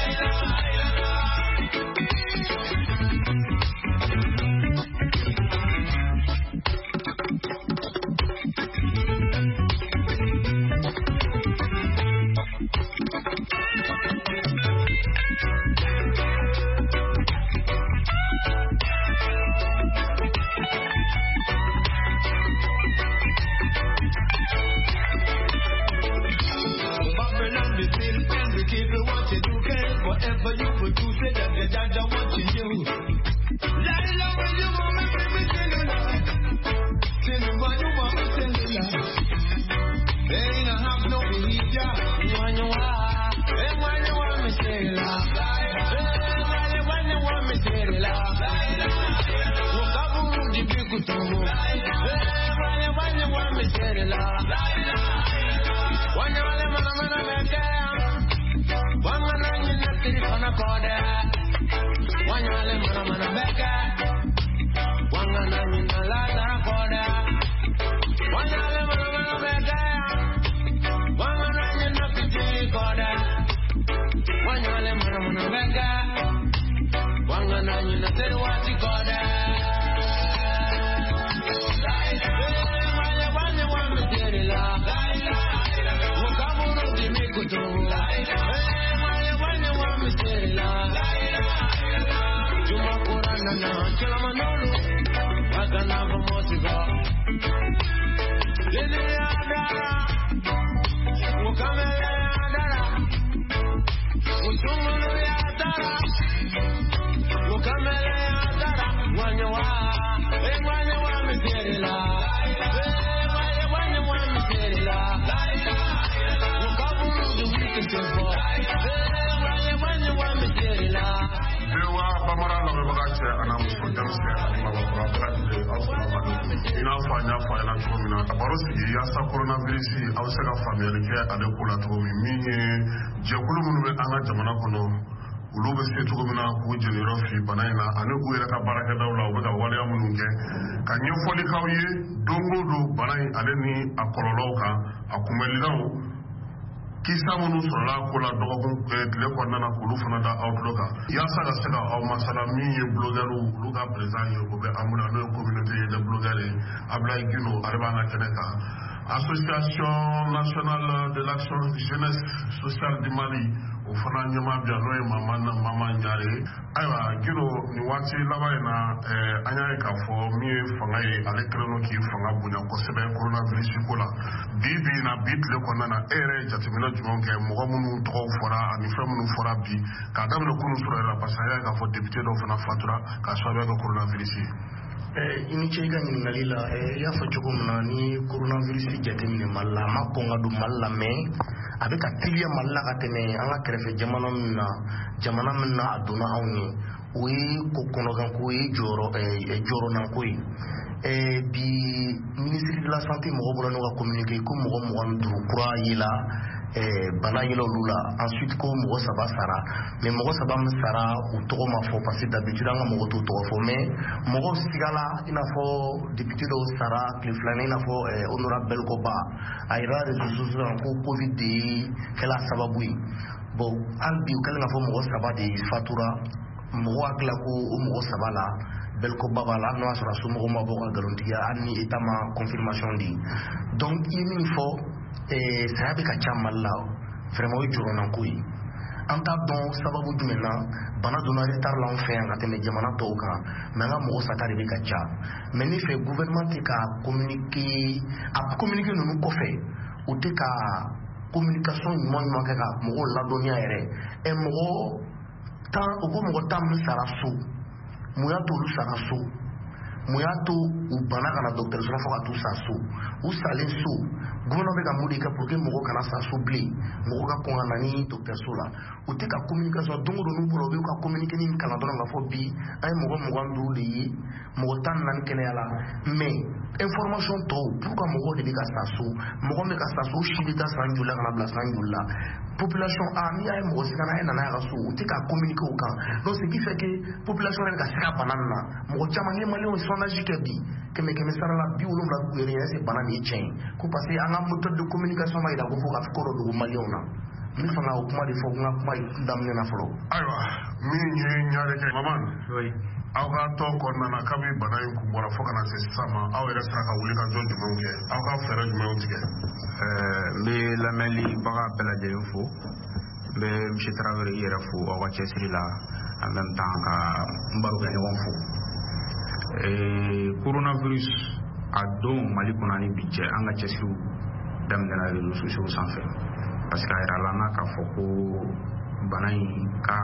Whatever you produce, it that the judge watching you. Laila, when you want me, baby, tell me what you want me, tell me there ain't a half no behavior. When you want me, say la. When you want me, say la. Mukaburu di bikutubu. When you want me, say la. When you want me, say la. Wangana nyina tiri kona kode. Wanyale mana beka. Wangana nyina lada kode. Wanyale mana beka. Wangana nyina tiri kode. Wanyale mana beka. Wangana nyina tiri wati kode. Wanya tiri la. Mukaburu di mikutubu. Juma Kurana na kila manolo agana bomosiga Dede adara Mukamele adara Musumunu adara Mukamele adara Wanyawa miserila Wanyawa miserila Mukaburu du wikitefo Wanyawa miserila Dewa Bamara na Bagache anamuso jamse anima Bagache asalamu ina fanya na tumina barosi ya sa coronavirus awsega family ke adekula to minye jekulu munube anga jamana kono ulube se to mina ku jenero fi banaina ane ku era ka baraka dawla obaga wale amununge kanyo foli kawye dongo do banai aleni akololoka akumelirawo kisa munu sɔrɔla ko la dɔgɔkun tile kɔnɔna na k'olu fana da outlook yaasa ka se ka aw masala min ye blogɛriw olu ka président ye o bɛ an bolo n'o ye communauté des blogueurs ye Ablaye Gino ale b'an ka kɛnɛ kan association nationale de l'action jeunesse sociale du Mali o fana ɲɛmaa bi yan n'o ye Mama Ɲare ayiwa Gino nin waati laban in na an y'a ye k'a fɔ min ye fanga ye ale kɛlen don k'i fanga bonya kosɛbɛ coronavirus ko la bi tile kɔnɔna na e yɛrɛ ye jateminɛ jumɛn kɛ mɔgɔ minnu tɔgɔw fɔra ani fɛn minnu fɔra bi k'a daminɛ kunun sɔrɔ yɛrɛ parce que an y'a ye k'a fɔ député dɔw fana fatura k'a sababuya kɛ coronavirus ye. I ni ce ka ɲininkali la y'a fɔ cogo min na ni coronavirus jateminɛ Mali la a ma kɔn ka don Mali la mais a bɛ ka teliya Mali la ka tɛmɛ an ka kɛrɛfɛ jamana min na a donna anw ye o ye ko kɔnɔganko ye jɔyɔrɔnanko ye bi ministre de la santé mɔgɔ bɔra n'u ka communiqué ko mɔgɔ 25 kura yela bana yela olu la ensuite ko mɔgɔ 3 sara mais mɔgɔ 3 min sara u tɔgɔ ma fɔ parce que d'habitude an ka mɔgɔ t'u tɔgɔ fɔ mais mɔgɔw sigala i n'a fɔ député dɔw sara tile filanan i n'a fɔ honorable Belkoba a yira réseaux sociaux kan ko covid de kɛla sababu ye bon hali bi u kɛlen ka fɔ mɔgɔ 3 de fatura mɔgɔ hakili la ko o mɔgɔ 3 la Belkoba b'a la n'o y'a sɔrɔ a somɔgɔw ma bɔ ka nkalontigiya hali ni état ma confirmation di donc i ye min fɔ saya bɛ ka ca Mali la vraiment o ye jɔrɔnanko ye an t'a dɔn sababu jumɛn na bana donna retard la an fɛ yan ka tɛmɛ jamana tɔw kan mais an ka mɔgɔ sata de bɛ ka ca mais ne fɛ gouvernement tɛ ka communiquer ninnu kɔfɛ u tɛ ka communication ɲuman kɛ ka mɔgɔw ladɔnniya yɛrɛ u ko mɔgɔ 10 min sara so mun y'a to olu sara so Muyato ou banana docteur so fa tout ça so ou salen so gono be ka mudika pour que moko kana sa so blé moko ka ko nani docteur so la ou te ka communication dongo do no bolo be ka communiquer ni kala don nga fo bi ay moko ndu de yi moko tan nan kene ala mais information to pourquoi moko de ka sa so moko me ka sa so shibita sanjula kana bla sanjula population a mi ay moko sikana ay nana ka so ou te ka communiquer au kan donc ce qui fait que population ka sika banana moko chama ni mali sondage que me sara la bi ulum la gure ese banani chain ko parce que anga méthode de communication ma ida ko fo ka fikoro do maliona mi fanga o kuma de fo nga kuma damne na folo aywa mi nye nyaare ke maman oui awga to ko nana kabi banayi ku bora fo kana se sama aw era saka wuli ka jonde monke awga fere jume ontige me la meli baga bela de info be monsieur Traoré yera fo o wa chesri la en même temps ka mbaru ga ne fo coronavirus a don Mali konani bidje anga chesiru dam na réseaux sociaux sans fait parce que era lana ka foko banai ka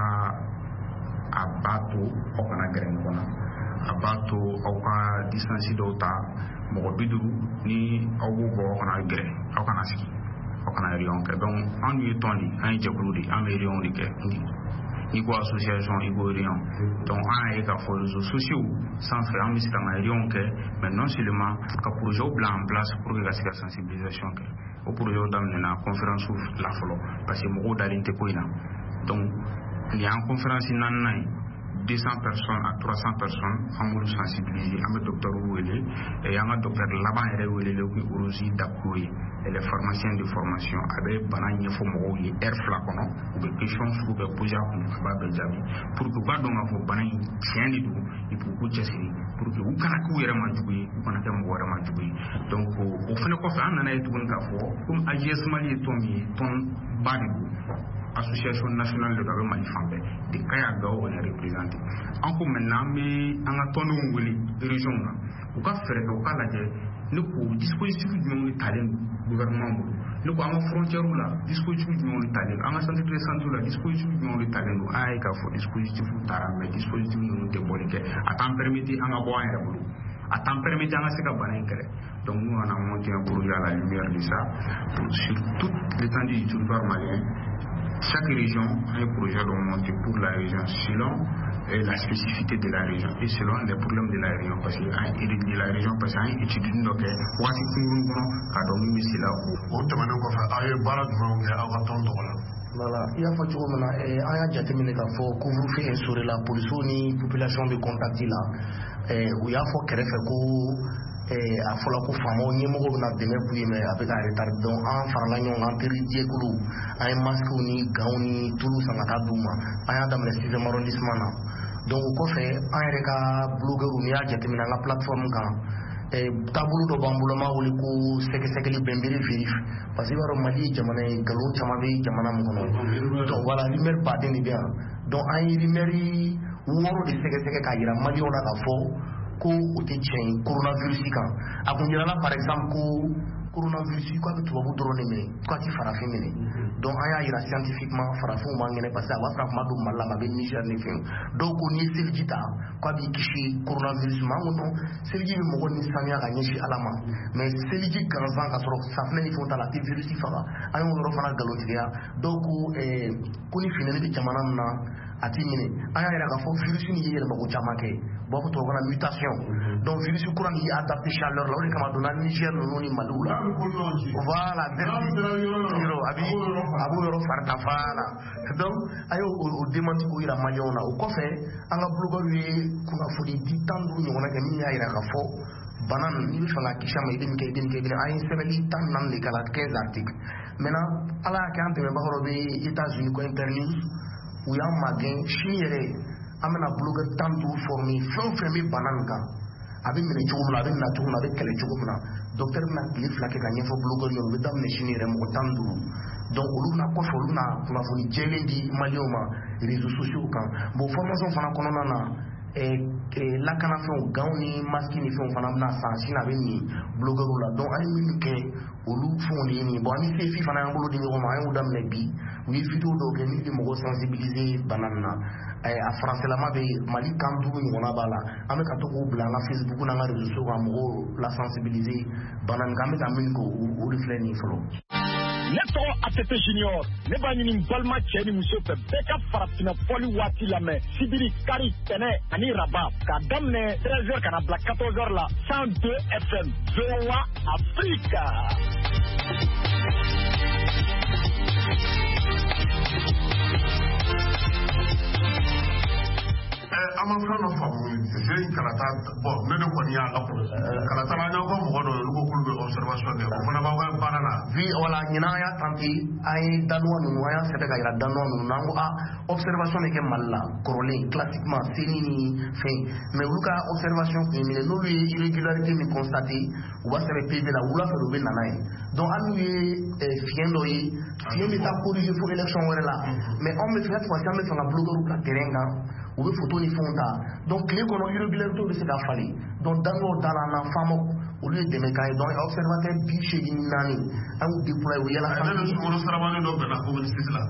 abato o kana gren kona abato o ka distance dota mo bidu ni ogo go kana gre o kana ski o kana rion ke donc en lui tondi en jebludi en rion di ke Igo association Igo Rion. Donc, on a des réseaux sociaux sans faire un mystère Rion, mais non seulement que pour le jour blanc en place pour la sensibilisation, ou pour le jour d'amener la conférence ou la follow, parce que mon d'aller donc, il y a une conférence in 200 personnes à 300 personnes en sensibiliser, un docteur Ouélé et un docteur là-bas Ouélé qui aussi d'appui et les pharmaciens de formation avec banane fomo et air flacono ou des questions sur le projet pour que pas donc avoir banane tient les deux et pour que pour que vous kana ku yere manjugui vous kana kam wara manjugui donc au fait ko fa anana et tout ka fo comme AGS Mali tomi ton badi Association nationale de Gabon Malifambe, de Kayaga, on est représenté. Encore maintenant, mais en attendant les régions, au cas faire au cas là, le dispositif du talent gouvernement, le cas frontière là, dispositif du talent, en santé de santé là, dispositif du talent, ah, il faut dispositif mais dispositif nous débolique. À temps permettre en avoir un boulot. À temps permettre en assez qu'à donc nous on a monté un projet à la lumière de ça, sur toute l'étendue du territoire malien. Chaque région a un projet de monter pour la région selon la spécificité de la région et selon les problèmes de la région parce que de la région parce que étude donc wati kungun ka donc mi sila o tamane ko fa ay barat mo ngi awa ton dola voilà il y a fa ci ko na aya jatemine ka fo couvre-feu sur la police ni population de contact là où il y a fo kerefe ko a fola ko famo ni mo na deme puye me avec un retard donc en farla nyon en teridi ekulu ay masque ni gauni tulu sangata duma aya dam le 6e arrondissement na donc ko fe ay reka blogger ni a jatemina nga plateforme kan tabulu do bambulo ma wuli ko seke li bembiri vérif parce que waro mali jamana galo chamabe jamana mo kono donc voilà numéro pas ni bien donc ay numéro woro de seke ka yira mali ona ka fo ko uti chain coronavirus kan akunjira la par exemple ko coronavirus ko be tubabu drone me ko ti farafi me donc aya ira scientifiquement farafu mangene parce que wa frafu madu malla ma be Niger ne fin donc ko ni seljita ko bi kishi coronavirus mangono selji be mo ni sanya ga nyishi alama mais selji ganzan ka soro safne ni fonta la virus fara ayo ro fana galotiya donc ko ni finene de jamana na atimine aya ira ka fo virus ni yele mako chamake boko to gona mutation donc virus courant yi adapté chaleur la on kama dona Niger no ni malula voilà zero abi abu yoro farta fala donc ayo o démenti ko ira maliona o ko fe anga blogger wi kuna fodi ditandu ni wona gami ya ira ka fo banan ni fanga kishama idin ke ay sebeli tan nan le kala 15 articles maintenant ala ka ante be bahoro be États-Unis ko internews où il y a un magasin chiniere amena blogger tantu formi fenfemi bananka abi mene chugumla abi na chugumla abi kele chugumla docteur na clip la ke ganye fo blogger yo be dam ne chiniere mo tandu donc oluna ko fo oluna kuna foni jelendi malioma réseaux sociaux kan bo formation fana kono na lakana fɛnw ganw ni maski ni fɛnw fana bɛna san sini a bɛ nin blogueurs la donc an ye min kɛ olu fɛnw de ye nin bon an ni CFI fana y'an bolo di ɲɔgɔn ma an y'o daminɛ bi u ye vidéo dɔw kɛ min bɛ mɔgɔw sensibiliser bana nin na a faransilama bɛ Mali kan 5 ɲɔgɔnna b'a la an bɛ ka to k'o bila an ka Facebook n'an ka réseaux sociaux kan mɔgɔw la sensibiliser bana nin kan an bɛ ka min kɛ o de filɛ nin ye fɔlɔ. Ne tɔgɔ ATT Junior ne b'a ɲini balima cɛ ni muso fɛ bɛɛ ka farafinna fɔli waati lamɛn sibiri kari tɛnɛ ani raba k'a daminɛ 13h ka na bila 14h la 102 FM VOA Africa. an ma fɛn dɔ faamu je kalata bon ne de kɔni y'a lakɔlɔsi kalata la an y'aw ka mɔgɔ dɔ ye olu ko k'olu bɛ observation kɛ o fana b'aw ka baara la oui voilà ɲinan an y'a tante an ye danois ninnu an y'a sɛbɛn ka yira danois ninnu na an ko observation bɛ kɛ Mali la kɔrɔlen classiquement seni ni fɛn mais olu ka observation kun ye minɛ n'olu ye irrégularité min constaté u b'a sɛbɛn PV la wula fɛ u bɛ nana ye donc hali n'u ye fiɲɛ dɔ ye fiɲɛ bɛ taa corriger fo élection wɛrɛ la mais anw bɛ fɛ cette fois-ci an bɛ fɛ ka bloqueur bila terrain kan u bɛ photo ni fɛnw ta donc tile kɔnɔ irrégularité bɛ se ka falen donc danois da la na faamaw olu ye dɛmɛ k'a ye donc observateur 84 an y'u déployer u yɛlɛ sanfɛ. ne sumaworo saramani dɔ bɛnna ko ministre la.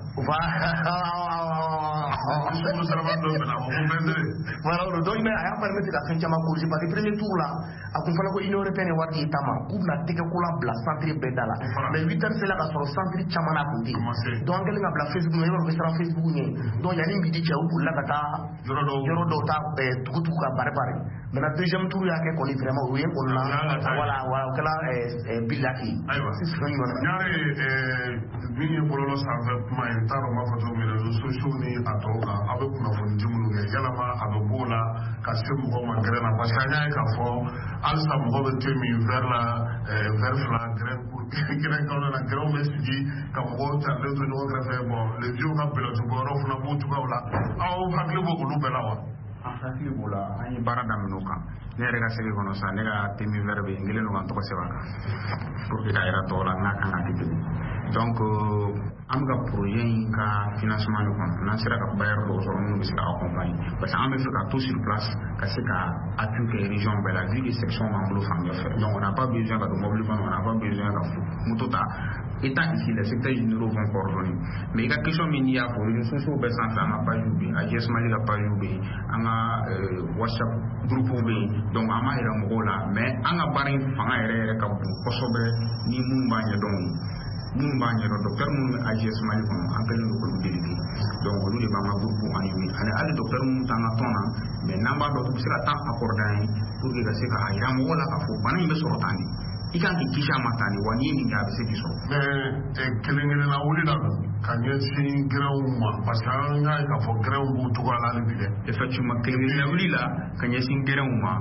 sumaworo saramani dɔ bɛnna o ko bɛndere. voilà donc mais a y'a permettre ka fɛn caman corriger parce que premier tour la a kun fana ko union européenne ye wari di ta ma k'u bɛna tɛgɛko la bila centre bɛɛ da la mais 8 heures sera ka sɔrɔ centre caman na kun tɛ donc an kɛlen ka bila Facebook ɲɛ yɔrɔ bɛ siran Facebook ɲɛ donc yanni midi cɛ u bolila ka taa yɔrɔ dɔw ta tugutugu ka bari maintenant deuxième tour y'a kɛ kɔni vraiment o ye kɔni na voilà o kɛla bilaki. ayiwa ɲaare min ye bɔlɔlɔ sanfɛ kuma ye n t'a dɔn n b'a fɔ cogo min réseaux sociaux ni a tɔw kan aw bɛ kunnafoni di minnu kɛ yalama a bɛ b'o la ka se mɔgɔw ma gɛrɛn na parce que an y'a ye k'a fɔ halisa mɔgɔw bɛ to min vers la vers fila gɛrɛn kɔnɔna na gɛrɛnw bɛ sigi ka mɔgɔw talen to ɲɔgɔn kɛrɛfɛ bon les vieux ka bɛlɛtuguyɔrɔw fana b'o cogoyaw la aw hakili b'o olu bɛɛ la wa. an hakili b'o la an ye baara daminɛ o kan ne yɛrɛ ka sɛbɛn kɔnɔ sa ne ka temi vɛrɛ bɛ yen n kelen don ka n tɔgɔ sɛbɛn kan pour que k'a yira tɔw la n'a kan ka kɛ ten donc an bɛ ka projet in ka financement de kɔnɔ n'an sera ka bailleur dɔw sɔrɔ minnu bɛ se ka accompagner parce que an bɛ fɛ ka to sur place ka se ka appui kɛ région bɛɛ la vu que section b'an bolo fan bɛɛ fɛ donc on n'a pas besoin ka don mobile kɔnɔ on n'a pas besoin ka moto ta étant ici les secteurs généraux vont coordonner mais i ka question min n'i y'a fɔ réseaux sociaux bɛɛ sanfɛ an ka page bɛ yen AGS Mali ka page bɛ yen an ka WhatsApp groupe bɛ yen donc an b'a yira mɔgɔw la mais an ka baara in fanga yɛrɛ ka bon kosɛbɛ ni minnu b'a ɲɛdɔn minnu b'a ɲɛdɔn docteur minnu bɛ AGS Mali kɔnɔ an kɛlen don k'olu délégué donc olu de b'an ka groupe animé ani hali docteur minnu t'an ka tɔn na mais n'an b'a dɔn u bɛ se ka temps accorder an ye pour que ka se ka yira mɔgɔw la k'a fɔ bana in bɛ sɔrɔ tan de i kan k'i kisi a ma tan de wa n'i ye nin kɛ a bɛ se k'i sɔrɔ. mais kelen-kelenna wuli la ka ɲɛsin gɛrɛnw ma parce que an y'a ye k'a fɔ gɛrɛnw b'o cogoya la hali bi dɛ. effectivement kelen-kelenna wuli la ka ɲɛsin gɛrɛnw ma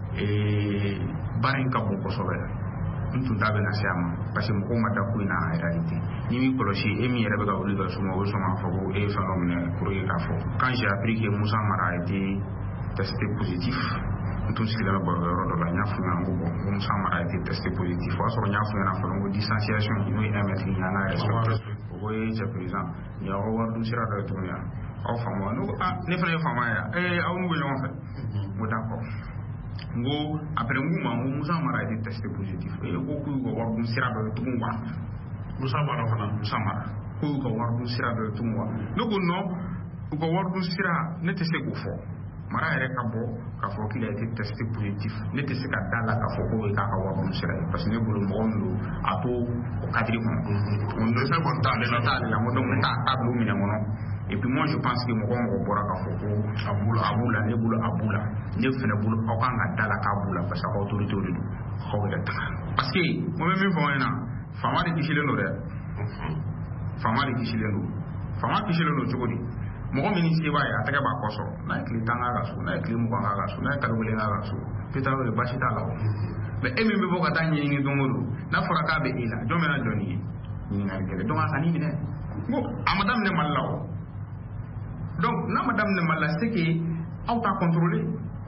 baara in ka bon kosɛbɛ n tun t'a bɛ na se a ma parce que mɔgɔw ma da ko in na en réalité ni min kɔlɔsi e min yɛrɛ bɛ ka wuli ka suma o bɛ sɔn k'a fɔ ko e ye fɛn dɔ minɛ pour que k'a fɔ quand j'ai appris que Moussa Mara a été testé positif n tun sigilen bɛ baro yɔrɔ dɔ la n y'a f'u ɲɛna ko bon ko Moussa Mara a été testé positif o y'a sɔrɔ n y'a f'u ɲɛna fɔlɔ ko distanciation n'o ye 1 mètre ɲan ka respecté o ko ye cɛ président nin y'aw ka wari dun sira dɔ ye tuguni yan aw faama ne ko ne fana ye faama ye aw n'u bɛ ɲɔgɔn fɛ n ko d'accord n ko après n k'u ma n ko Moussa Mara a été testé positif ko k'u y'u ka wari dun sira dɔ ye tugun wa Moussa Mara fana Moussa Mara k'u y'u ka wari dun sira dɔ ye tugun wa ne ko non u ka wari dun sira ne tɛ se k'o fɔ Mara yɛrɛ ka bɔ k'a fɔ qu'il a été testé positif ne tɛ se ka da la k'a fɔ ko k'a ka wari dun sira ye parce que ne bolo mɔgɔ min don a to o cadre kɔnɔ on ne sait qu'on t'ale la donc ne t'a bila o minɛn kɔnɔ et puis moi je pense que mɔgɔ bɔra k'a fɔ ko a b'u la ne bolo a b'u la ne fana bolo aw kan ka da la k'a b'u la parce que aw autorité de don aw yɛrɛ taga parce que mo bɛ min fɔ aw ɲɛna faama de kisilen don dɛ faama de kisilen don faama kisilen don cogo di mɔgɔ min se b'a ye a tɛgɛ b'a kɔ sɔrɔ n'a ye tile 10 k'a ka so n'a ye tile 20 k'a ka so n'a ye kalo 1 k'a ka so peut-être o basi t'a la o mais e min bɛ bɔ ka taa ɲɛɲini don o don n'a fɔra k'a bɛ e la jɔn bɛ na jɔn nin ye ɲininkali kɛlɛ donc a ka n'i minɛ bon a ma daminɛ Mali la o donc n'a ma daminɛ Mali la c'est que aw t'a contrôler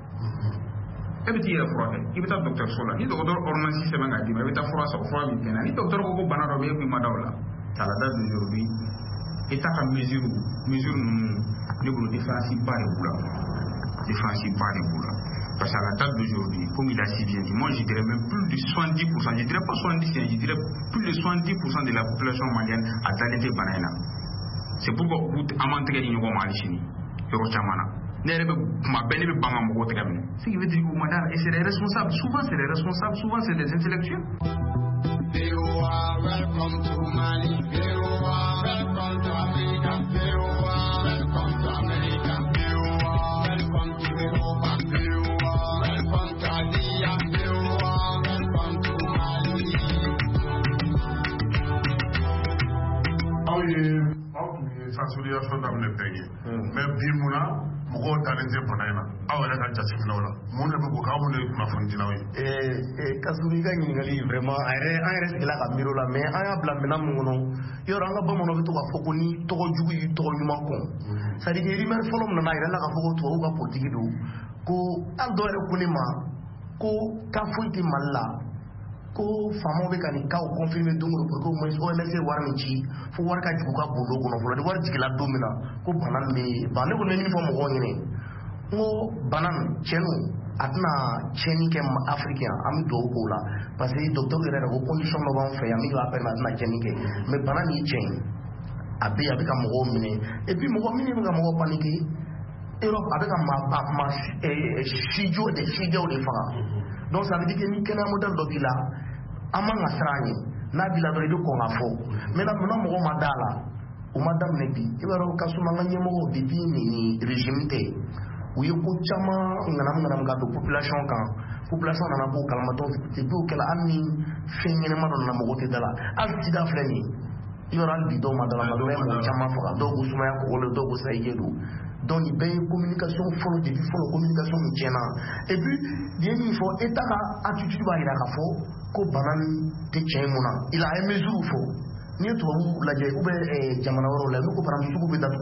e bɛ t'i yɛrɛ furakɛ i bɛ taa dɔgɔtɔrɔso la ni dɔgɔtɔrɔ ordonnance sɛbɛn k'a d'i ma i bɛ taa fura san fura min kɛ na ni dɔgɔtɔrɔ ko bana dɔ bɛ e kun ma da o la c'est à la date d'aujourd'hui État ka mesure ninnu ne bolo différence ba de b'u la défensif bas de boula. Parce qu'à la date d'aujourd'hui, comme il a si bien dit, moi je dirais même plus de 70%, je dirais pas 70%, je dirais plus de 70% de la population malienne a talenté Banaïna. C'est pourquoi vous amantez les nouveaux Malichini, Yorochamana. Ce qui veut dire que madame, et c'est les responsables, souvent c'est les responsables, souvent c'est les intellectuels. Welcome to Mali, welcome to Africa, welcome to America, welcome to Europe, welcome to Asia, welcome to Mali. Sensibilisation daminɛ bɛɛ ye mais bi mun na mɔgɔw dalen tɛ bana in na aw yɛrɛ ka jateminɛw la mun de bɛ ko k'aw mun de ye kunnafonidilaw ye. Kasuru i ka ɲininkali vraiment an yɛrɛ sigila ka miiri o la mais an y'a bila minɛn mun kɔnɔ yɔrɔ an ka bamananw bɛ to k'a fɔ ko ni tɔgɔ jugu y'i tɔgɔ ɲuman kɔn c'est à dire que rumeur fɔlɔ min nana a yɛrɛ la k'a fɔ ko tubabuw ka politique don ko hali dɔw yɛrɛ ko ne ma ko kan foyi tɛ Mali la ko faamaw bɛ ka nin cas confirmer don o don pour que OMS ye wari min ci fo wari ka jigin u ka bondo kɔnɔ fɔlɔ ni wari jigila don min na ko bana min bɛ yen ne kɔni bɛ min fɔ mɔgɔw ɲɛna n ko bana nin tiɲɛni a tɛna tiɲɛni kɛ Afiriki yan an bɛ dugawu k'o la parce que docteur yɛrɛ ko condition dɔ b'an fɛ yan min b'a permettre a tɛna tiɲɛni kɛ mais bana nin ye tiɲɛ ye a bɛ yen a bɛ ka mɔgɔw minɛ et puis mɔgɔ min bɛ ka mɔgɔw paniquer Europe a bɛ ka sijɛw de faga donc ça veut dire que ni kɛnɛya modèle dɔ b'i la an man ka siran ye n'a b'i la dɔrɔn i bɛ kɔn ka fɔ maintenant mɔgɔw ma da la u ma daminɛ bi i b'a dɔn kasuma an ka ɲɛmɔgɔw depuis nin régime tɛ u ye ko caman ŋanamu ka don population kan population nana b'o kalamatɔ depuis o kɛla hali ni fɛn ɲɛnɛma dɔ nana mɔgɔw tɛ da la hali sida filɛ nin i yɔrɔ hali bi dɔw ma da la dɔw ye mɔgɔ caman faga dɔw ko sumaya kɔgɔlen dɔw ko sayijɛ don donc nin bɛɛ ye communication fɔlɔ depuis fɔlɔ communication min tiɲɛna et puis nin ye min fɔ état ka attitude b'a jira k'a fɔ ko bana nin tɛ tiɲɛ mun na il a ye mesure fɔ n'i ye tubabu lajɛ ou bien jamana wɛrɛw la n'u ko par exemple sugu bɛ datugu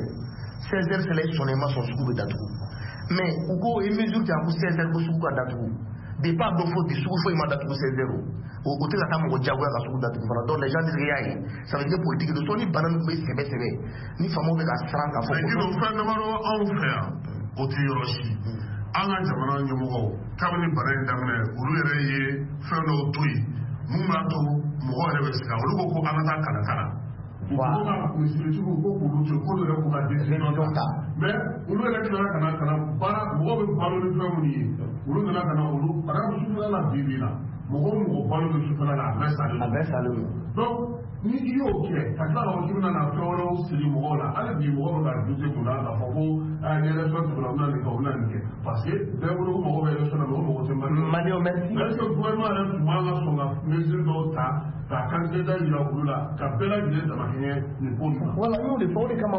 16 heures sɛlɛ sɔnna i ma sɔn sugu bɛ datugu mais u ko ye mesure kɛ ko 16 heures ko sugu ka datugu depuis a dɔn fɔ bi sugu foyi ma datugu 16 heures o tɛ ka taa mɔgɔ jagoya ka sugu datugu fana donc les gens disent y'a ye ça veut dire politique de sɔnni bana min bɛ sɛbɛ ni faamaw bɛ ka siran ka fɔ. mais kilo fɛn damadɔ anw fɛ yan o tɛ yɔrɔ si an ka jamana ɲɛmɔgɔw kabini bana in daminɛ olu yɛrɛ ye fɛn dɔw to yen mun b'a to mɔgɔ yɛrɛ bɛ siran olu ko an ka taa kalan mɔgɔw ka minisiritigiw ko k'olu to k'olu yɛrɛ k'u ka décision ta mais olu yɛrɛ tilala ka na baara mɔgɔw bɛ balo ni fɛn minnu ye olu nana ka na olu par exemple sufɛla la bi na mɔgɔ balo bɛ sufɛla la a bɛɛ salen don donc ni i y'o kɛ ka tila ka fɔ k'i bɛna na fɛn wɛrɛw siri mɔgɔw la hali bi mɔgɔw bɛ ka duse kun na k'a fɔ ko ni élection tɛmɛna u bɛna nin kɛ u bɛna nin kɛ parce que bɛɛ bolo ko mɔgɔw bɛ élection na mɔgɔ tɛ mali est-ce que gouvernement yɛrɛ tun man ka sɔn ka mesure dɔw ta ka candidat yira olu la ka bɛɛ lajɛlen damakɛɲɛ nin ko nin na. voilà n y'o de fɔ o de kama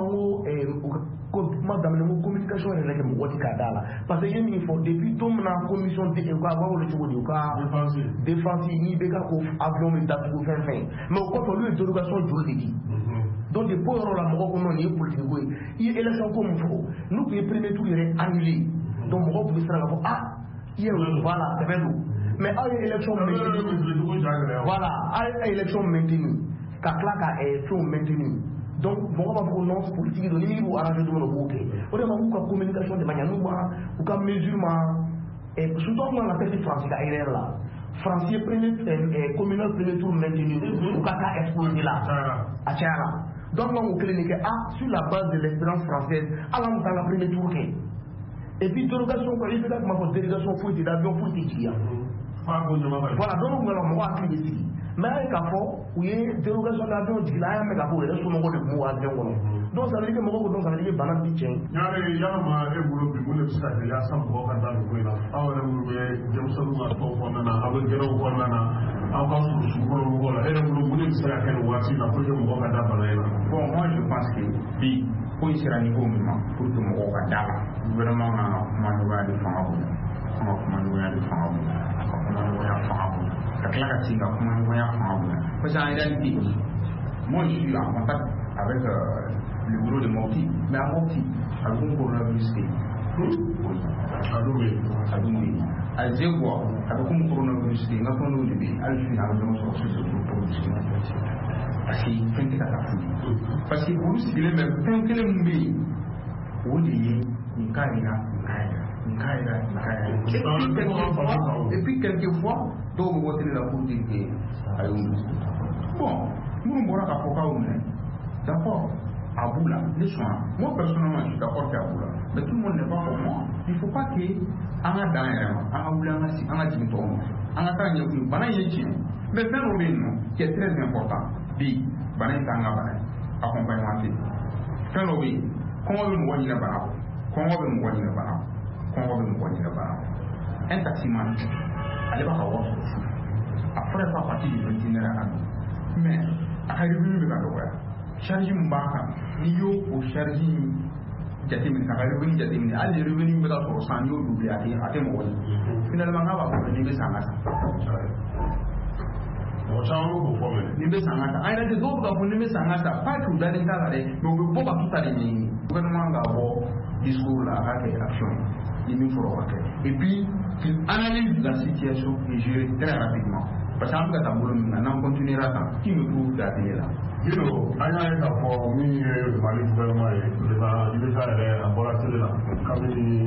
ko kuma daminɛ ko communication yɛrɛ kɛ mɔgɔ ti k'a da la parce que i ye min fɔ depuis don min na commission tɛ u ka b'a wele cogo di u ka défense n'i bɛ ka ko avion bɛ datugu fɛn fɛn mais o kɔfɛ olu ye dérogation joli de di donc de po yɔrɔ la mɔgɔ ko non nin ye politique ko ye i ye élection ko min fɔ n'u tun ye premier tour yɛrɛ annulé donc mɔgɔw tun bɛ siran ka fɔ i ye voilà sɛbɛn don mais aw ye élection maintenu voilà aw ye élection maintenu ka tila ka fɛnw maintenu donc mɔgɔ b'a fɔ ko non politique don ni min b'u arranger don min na u b'o kɛ o de ma k'u ka communication de ma ɲa n'u ma u ka mesure ma surtout anw kan ka taa di France ka erreur la France ye communal premier tour maintenu u ka taa exposé la a cayara donc an k'o kelen de kɛ sur la base de l'expérience française ala an taa ka premier tour kɛ et puis dérogation quoi i bɛ ka kuma fɔ dérogation foyi tɛ d'avion foyi tɛ ci yan voilà donc mɔgɔ hakili bɛ sigi mais a ye k'a fɔ u ye dérogation d'avion jigila an y'a mɛn k'a fɔ u yɛrɛ somɔgɔw de tun b'o avion kɔnɔ donc ça veut dire que mɔgɔw ko donc ça veut dire que bana bi tiɲɛ. yalama e bolo bi mun de bɛ se ka kɛ yaasa mɔgɔw ka da nin ko in na aw yɛrɛ minnu bɛ denmisɛnninw ka tɔn kɔnɔna na aw bɛ gɛrɛw kɔnɔna na aw ka surusukɔnɔ mɔgɔw la e yɛrɛ bolo mun de bɛ se ka kɛ nin waati la pour que mɔgɔw ka da bana in na. bon moi je pense que bi ko in sera niveau min ma pour que mɔgɔw ka da la gouvernement kan ka kuma nɔgɔya de fanga bonya an ka kuma nɔgɔya de fanga bonya ka kuma nɔgɔya fanga bonya ka tila ka segin ka kuma nɔgɔya fanga bonya parce qu'en réalité moi je suis en contact avec le bureau de Mopti mais à Mopti avec un coronavirus a Zegwa avec un coronavirus qui n'a pas nous levé à l'issue avec nos sources de production parce que fin de parce que pour nous c'est même fin que les mbé au lieu ni carina Et puis quelquefois, donc vous votez la pour dire que bon, nous on pourra pas d'accord, à Boula, les soins. Moi personnellement, je suis d'accord qu'à Boula, mais tout le monde n'est pas comme moi. Il ne faut pas que Anga Daïra, Anga Boula, Anga Tinton, Anga Tanya, Banaïti, mais faire au qui est très important. Dit, Banaï Tanga Banaï, accompagnement. Faire au bien, comment vous me voyez là-bas? Comment vous me voyez là-bas? Comment vous me voyez là-bas? Un taximan, allez pas avoir après pas partie du 21e année. Mais, à revenu de la loi, chargez Mbaka, Nio ou chargez Jatimini, à revenu Jatimini, allez revenir de la force en Yo doublé à Témoin. Finalement, on va vous donner des angles. Nimbe sangata ayna de do ga nimbe sangata pa ku dalin ta gare do bo ba tuta ni gouvernement ga bo discours la ha ke action il faut et puis qu'il analyse la situation et gérer très rapidement parce que on va tambour on continuera tant qui me trouve d'aller là Yo, aya ka fo mi mali gouvernement il va aller à Bolatele là comme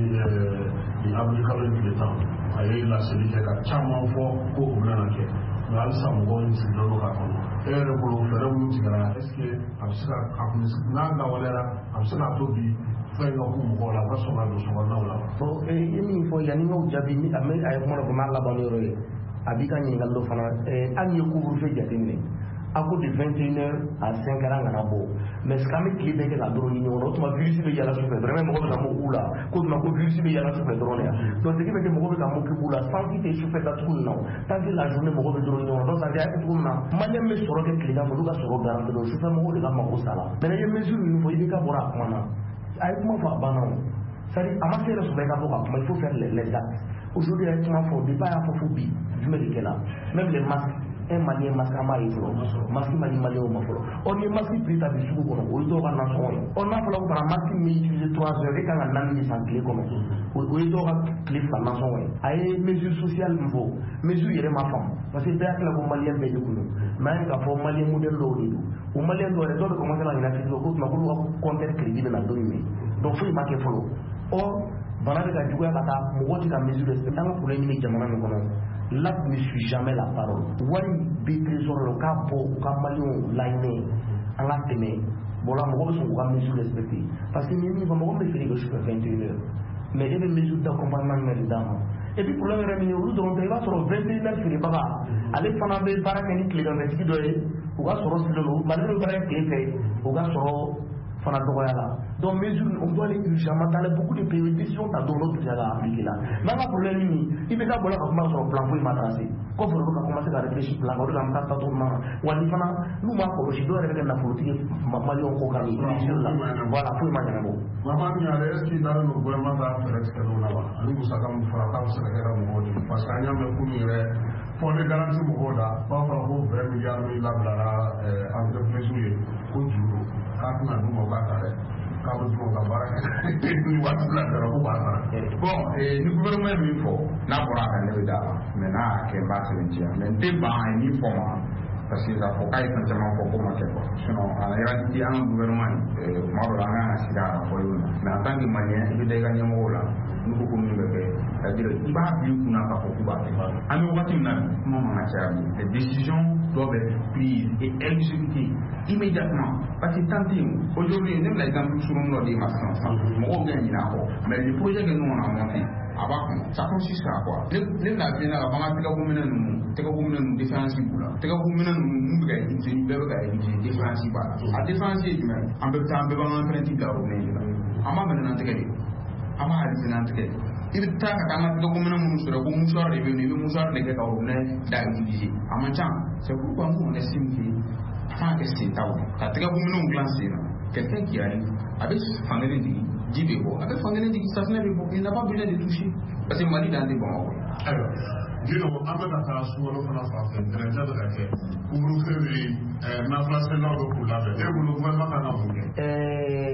il Afrique le temps ay la sécurité ka chama fo ko umna ke mais alisa mɔgɔw ni sigiyɔrɔ k'a kɔnɔ e yɛrɛ bolo fɛɛrɛ minnu tigɛra est ce que a bɛ se ka a kun n'a lawaleyara a bɛ se k'a to bi fɛn ka k'u mɔgɔw la u ka sɔn ka don sokɔnɔnaw la. bon i ye min fɔ yanni n k'o jaabi ni a ye kuma dɔ fɔ n'a laban yɔrɔ ye a b'i ka ɲininkali dɔ fana hali ni ye couvre-feu jateminɛ a ko de 21h à 5h an kana bɔ mais ce qu'an bɛ tile bɛɛ kɛ ka dɔrɔn ɲini kɔnɔ o tuma virus bɛ yala sufɛ vraiment mɔgɔ bɛ ka mun k'u la ko tuma ko virus bɛ yala sufɛ dɔrɔn de yan donc ce qui fait que mɔgɔ bɛ ka mun k'u la sans que tɛ sufɛ datugu nin na tant que la journée mɔgɔ bɛ dɔrɔn ɲini kɔnɔ donc ça veut dire a ye cogo min na maliyɛn bɛ sɔrɔ kɛ tilegan fɛ olu ka sɔrɔ garanti don sufɛ mɔgɔw de ka mago sa la mais i ye mesure min fɔ i bɛ ka bɔra a kuma na a ye kuma fɔ a banna o c'est-à-dire a ma se yɛrɛ sɔrɔ i ka bɔ ka kuma il faut faire les actes aujourd'hui a ye kuma fɔ depuis a y'a fɔ fo bi jumɛn de kɛla même les masques un malien masque an b'a ye fɔlɔ masque mali malien ma fɔlɔ ɔ ni masque prix ta bi sugu kɔnɔ o ye dɔw ka nasɔngɔ ye ɔ n'a fɔra ko fana masque min utiliser 3 heures e kan ka 4 de san tile kɔnɔ o ye dɔw ka tile fila nasɔngɔ ye a ye mesure sociale min fɔ mesure yɛrɛ ma faamu parce que bɛɛ y'a tila ko malien bɛɛ de kun don mais an ye k'a fɔ malien modèle dɔw de don o malien dɔw yɛrɛ dɔw bɛ commencer ka ɲinɛ sisan ko tuma k'olu ka compteur crédit bɛ na don min donc foyi ma kɛ fɔlɔ ɔ bana bɛ ka juguya ka taa mɔgɔw tɛ ka mesure respecter an ka problème ɲini jamana min kɔnɔ l'acte ne suit jamais la parole. Wari bi trésor le cas pour Kamalion laine en la teme. Bon là moi je suis pas mesure respecté parce que nous va moi me faire que je fais 21h. Mais il y a des mesures d'accompagnement évidemment. Et puis pour le revenir au donc il va sur 21h sur les baba. Allez pendant des paramètres qui les dans des doyer. Ou va sur le malgré le travail qui est fait. Ou va sur fana dɔgɔyala donc mesure on doit les urgemment dans beaucoup de pays décision ta dɔn l'autre déjà appliquer là n'a pas problème ni il bɛ ka bɔla ka kuma sɔrɔ plan foyi ma tracé ko fɔlɔ ka commencer ka réfléchir plan o de la mata tato ma wali fana n'u ma kɔlɔsi dɔw yɛrɛ bɛ kɛ nafolotigi maliyɛnw ko kan mesure la voilà foyi ma ɲɛnabɔ. mama min yɛrɛ est ce que dalen don gouvernement ta fɛɛrɛ tigɛ dɔw la wa ani musaka min fɔra k'a bɛ se ka kɛ ka mɔgɔw dɛmɛ parce que an y'a mɛn kunun yɛrɛ fɔ ne garanti mɔgɔw la b'a fɔra ko 20 milliards min labilara entreprise ye ko juru k'a tɛna d'u ma u k'a ta dɛ k'a bɛ dun ka baara kɛ ni waati bila dɔrɔn ko b'a sara. bon ni gouvernement ye min fɔ n'a bɔra a kan ne bɛ d'a la mais n'a y'a kɛ n b'a sɛbɛntiya mais n tɛ ban a ye min fɔ ma parce que k'a fɔ k'a ye fɛn caman fɔ ko ma kɛ quoi sinon a la réalité an ka gouvernement tuma dɔ la an kan ka sigi a kan fɔ yen mais en tant que malien i bɛ da i ka ɲɛmɔgɔw la n'u ko ko min bɛ kɛ c'est à dire i b'a bila i kunna k'a fɔ k'u b'a kɛ an bɛ wagati min na kuma man ka caya bi les décisions doivent être prises et exécutées immédiatement parce que tant que aujourd'hui ne bɛna exemple surun dɔ di ma sisan mɔgɔw bɛ ɲinɛ a kɔ mais le projet que nous on a monté a b'a kɔnɔ ça consiste à quoi ne bɛna f'i ɲɛna ka fɔ an ka tɛgɛkominɛ ninnu différence b'u la tɛgɛkominɛ ninnu mun bɛ ka utiliser bɛɛ bɛ ka utiliser différence b'a la a différence ye jumɛn an bɛɛ bɛ taa an bɛɛ b'an ka fɛnɛ ti bila o minɛ de la an b'a minɛ n'an tɛgɛ de an b'a halise n'an tɛgɛ de i bɛ taa ka taa an ka tɛgɛkominɛ minnu sɔrɔ ko mouchoir de bɛ yen nɔ i bɛ mouchoir de kɛ ka o minɛ da utiliser a man ca c'est pourquoi nous on estime que a kan ka kɛ sen taw ka tɛgɛkominɛw dilan sen na quelqu'un qui arrive a bɛ fankelen digi ji bɛ bɔ a bɛ fankelen digi safunɛ bɛ bɔ il n'a pas besoin de toucher parce que Mali dan tɛ Bamakɔ. ayiwa Gino an bɛ ka taa sunkalo fana fan fɛ ntɛnɛnjɛ bɛ ka kɛ couvre-feu bɛ nafila selilaw bɛ k'u labɛn e bolo gouvernement kan ka mun kɛ.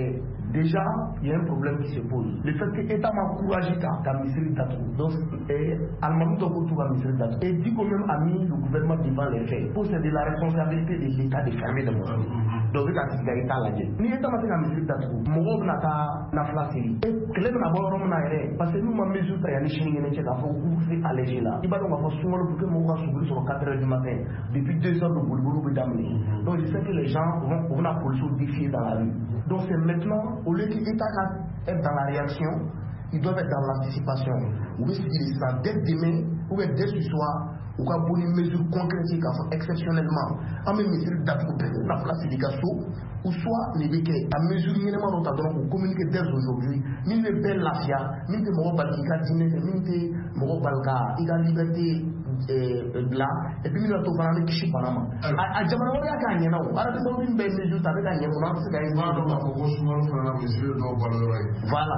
déjà, il y a un problème qui se pose. Le fait que l'État m'a encouragé à misiri d'Atou. Donc, Almamou Dokotou va misiri d'Atou. Et dit quand même a mis le gouvernement devant les faits. Pour c'est de la responsabilité de l'État de fermer le monde. Donc, il y a l'État là-dedans. Ni l'État m'a fait la misiri d'Atou. Mogo n'a pas série. Et clé de la bonne parce que nous, ma mesure, il y a les Chinois qui ont fait alléger là. Il va donc avoir souvent le bouquet Mogo s'ouvrir sur 4 h du matin. Depuis 2 heures de boulot, vous d'amener. Donc, je sais que les gens vont la police défier dans la rue. Donc, c'est maintenant, au lieu que l'État est dans la réaction, ils doivent être dans l'anticipation. Ou bien c'est ça dès demain, ou bien dès ce soir, ou bien pour une mesure concrète exceptionnellement, en même mesure d'appliquer la place des gassos, ou soit les béquets, à mesure minimum nous t'adorons pour communiquer dès aujourd'hui, mine de belle lafia, mine de moro balika dîner, mine de moro balka, il a liberté là, et puis mine de tourner avec Kishi Panama. À Jamano, il y a gagné, non, à la maison d'une belle mesure, t'avais gagné, on a fait gagner. Voilà.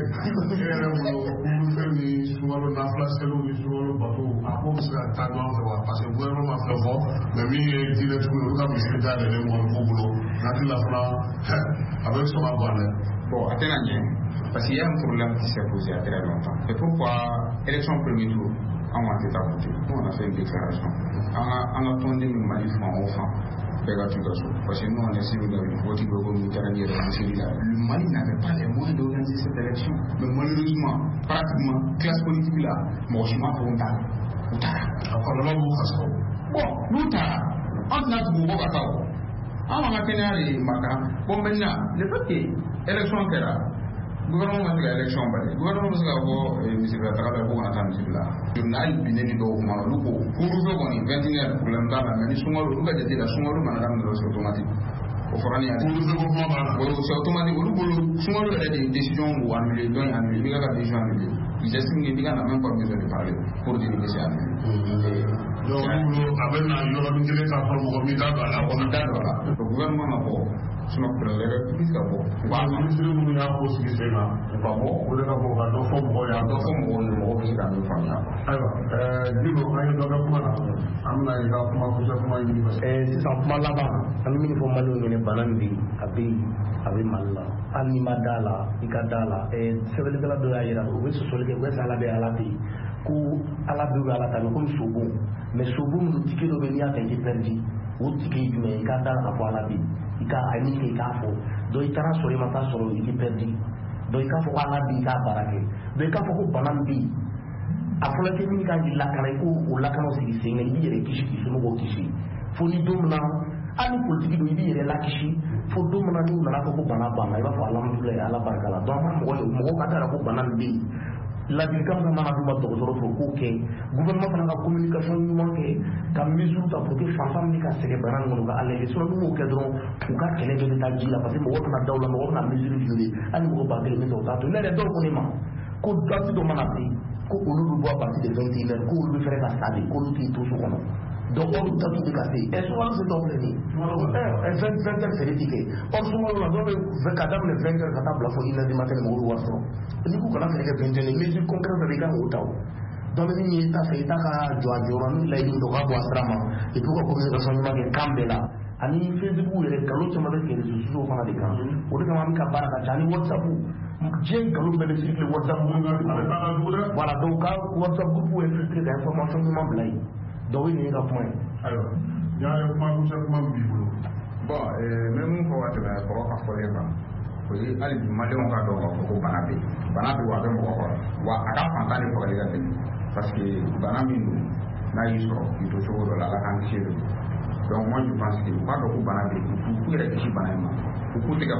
Parce que le gouvernement fait fort, mais lui, il dit que tout le monde a des boulot. Avec son abonné. Bon, attendez, parce qu'il y a un problème qui s'est posé à très longtemps. Et pourquoi élection premier tour, on a été à voter. Nous, on a fait une déclaration. On a tourné le Mali franc au franc. Parce que nous, on a essayé de voter le communauté le Mali n'avait pas les moyens d'organiser cette élection. Mais malheureusement, pratiquement, classe politique là, moi, je m'en fous d'un. Bon, nous, on a tout le monde. On a fait une bon, maintenant, le fait que l'élection est là, le gouvernement a fait l'élection, le gouvernement a fait l'élection. Journal bineni do kuma lu ko kuruzo ko ni 21 problème da la mais sungalo lu ga de la sungalo manam do c'est automatique o forani ya kuruzo ko ma ba c'est automatique lu bolo sungalo a des décisions ou annuler donc annuler bi ga décision annuler ils estiment que biga n'a même pas besoin de parler pour dire que c'est annulé donc avec la yoro bi ngene ka forme ko mi da la on da la le gouvernement n'a pas suma problème plus ka bo wa ministre mu ya ko si c'est là pas bon ou le ka bo ga do fo bo ya do fo mo mo bi ka mi fanya aywa digo ay do ga kuma na amna ga kuma ko sa kuma yi ba c'est ça kuma la ba ami mi fo malo ngene balandi abi malla ani madala ikadala sebele kala do ya yira o be so sole ke wesa ala be ala bi ku ala bi ala ta ko subu mais subu mu tikelo be ni ata ki perdi o tike me ikadala ka fo ala bi ika ani ke ka fo do itara sore mata soro iki perdi do ika fo ala bi ka barake do ika fo ko banambi afola ke ni ka dilla kala ko o la kano sigi senga ni yere kishi kishi mo ko kishi fo ni domna ani politique do ibi yere la kishi fo domna ni na ko bana bana iba fo alhamdulillah ala barakala do mo ka tara ko banambi la délégation n'a pas de pour que gouvernement fana ka communication ɲuman kɛ ka mesure ta pour que fanfan bɛ ka sɛgɛn bana ninnu ka alléger sinon n'u m'o kɛ dɔrɔn u ka kɛlɛ bɛɛ bɛ taa ji la parce que mɔgɔ kana da u la mɔgɔ bɛna mesure violer hali mɔgɔ 1000 bɛ t'a to ne yɛrɛ dɔw ko ne ma ko date dɔ mana se ko olu bɛ bɔ à partir de 21 heures ko olu bɛ fɛrɛ ka sali ko olu t'i to so kɔnɔ donc olu date bɛ ka se ɛ souvent c'est dɔw filɛ nin ye 20 heures feere ti kɛ or souvent la dɔw bɛ ka daminɛ 20 heures ka taa bila fo 1 heure du matin mɔgɔw bɛ wari sɔrɔ ni ko kana feere kɛ 21 heures mesure concrète bɛ i kan k'o ta o donc ni ye ta fɛ i ta ka jɔ a jɔyɔrɔ ni layidu dɔ ka bɔ a sira ma et puis ka communication ɲuman kɛ kan bɛɛ la ani Facebook yɛrɛ nkalon caman bɛ kɛ réseaux sociaux fana de kan o de kama an bɛ ka baara ka ca ani WhatsApp diɲɛ nkalon bɛɛ bɛ circuler WhatsApp voilà donc ka WhatsApp groupe yɛrɛ filtré ka information ɲuman bila yen donc o ye nin ye ka kuma ye. ayiwa y'a ye kuma kusa kuma min b'i bolo. bon n bɛ mun fɔ ka tɛmɛ kɔrɔ ka fɔlen kan o ye hali bi maliyɛnw ka dɔn k'a fɔ ko bana bɛ yen bana bɛ yen wa a bɛ mɔgɔ kɔrɔ wa a ka fantan de fagali ka tɛmɛ parce que bana min don n'a y'i sɔrɔ k'i to cogo dɔ la ala k'an kisi de donc moi je pense que u k'a dɔn ko bana bɛ yen u k'u yɛrɛ kisi bana in ma u k'u tigɛ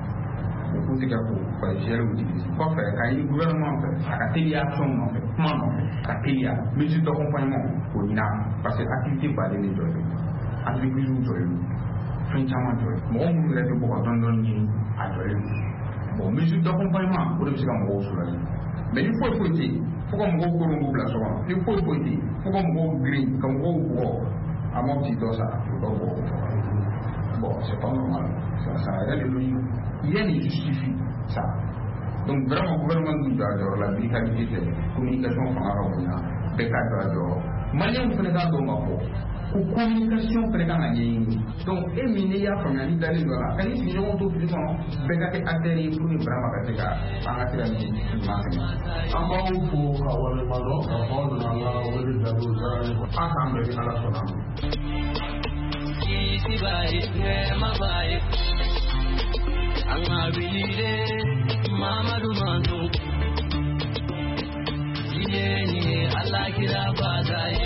ko ka gɛrɛ utiliser kɔfɛ ka ɲini gouvernement fɛ a ka teliya action nɔfɛ kuma nɔfɛ ka teliya mesure d'accompagnement k'o ɲini parce que activité baden de jɔlen entreprise jɔlen fɛn caman jɔlen mɔgɔ minnu yɛrɛ bɛ bɔ ka dɔɔni dɔɔni ɲini a jɔlen bon mesure d'accompagnement o de bɛ se ka mɔgɔw soulager mais ni foyi foyi tɛ yen fo ka mɔgɔw koron k'u bila so kɔnɔ ni foyi foyi tɛ yen fo ka mɔgɔw girin ka mɔgɔw bugɔ a ma ti dɔ sara o dɔw bugɔ bon c'est pas normal ça rien ne justifie ça donc vraiment gouvernement du jɔ la brutalité communication fanga ka bonya bɛɛ ka jɔ a jɔyɔrɔ maliyɛnw fana k'a dɔn ka fɔ communication fana kan ka ɲɛɲini donc e min n'i y'a faamuya ni dalen dɔ la ka n'i sigi ɲɔgɔn to fili kɔnɔ bɛɛ ka kɛ acteur ye pour que vraiment ka se ka an ka se ka nin ɲuman tɛmɛ an b'aw fo ka waleɲumandɔn ka fɔ aw nana an ka wele jaabiw diyara an ye an k'an bɛn ni ala sɔnna ma Isibaye, Nemabaye, Angabile, Mamadu Mandu, Yeni, Alakira Badaye,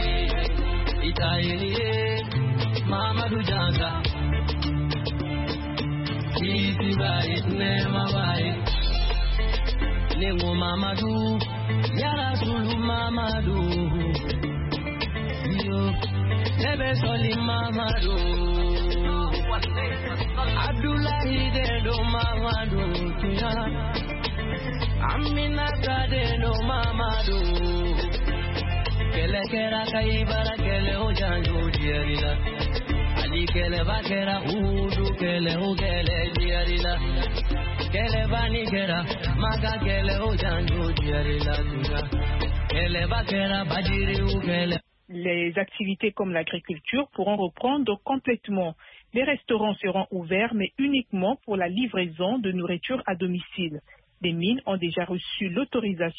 Itaye, Mamadu Janga, Isibaye, Nemabaye, Nemo Mamadu, Yara Sulu Mamadu, Nebe Soli Mamadu, Abdullahi Dedo Mamadu, Amina Dedo Mamadu, Kele Kera Kaibara Kele Ojanjo Dierila, Ali Kele Bakera Udu Kele Ugele Dierila, Kele Bani Kera Maga Kele Ojanjo Dierila, Kele Bakera Bajiri Ugele. Les activités comme l'agriculture pourront reprendre complètement. Les restaurants seront ouverts, mais uniquement pour la livraison de nourriture à domicile. Les mines ont déjà reçu l'autorisation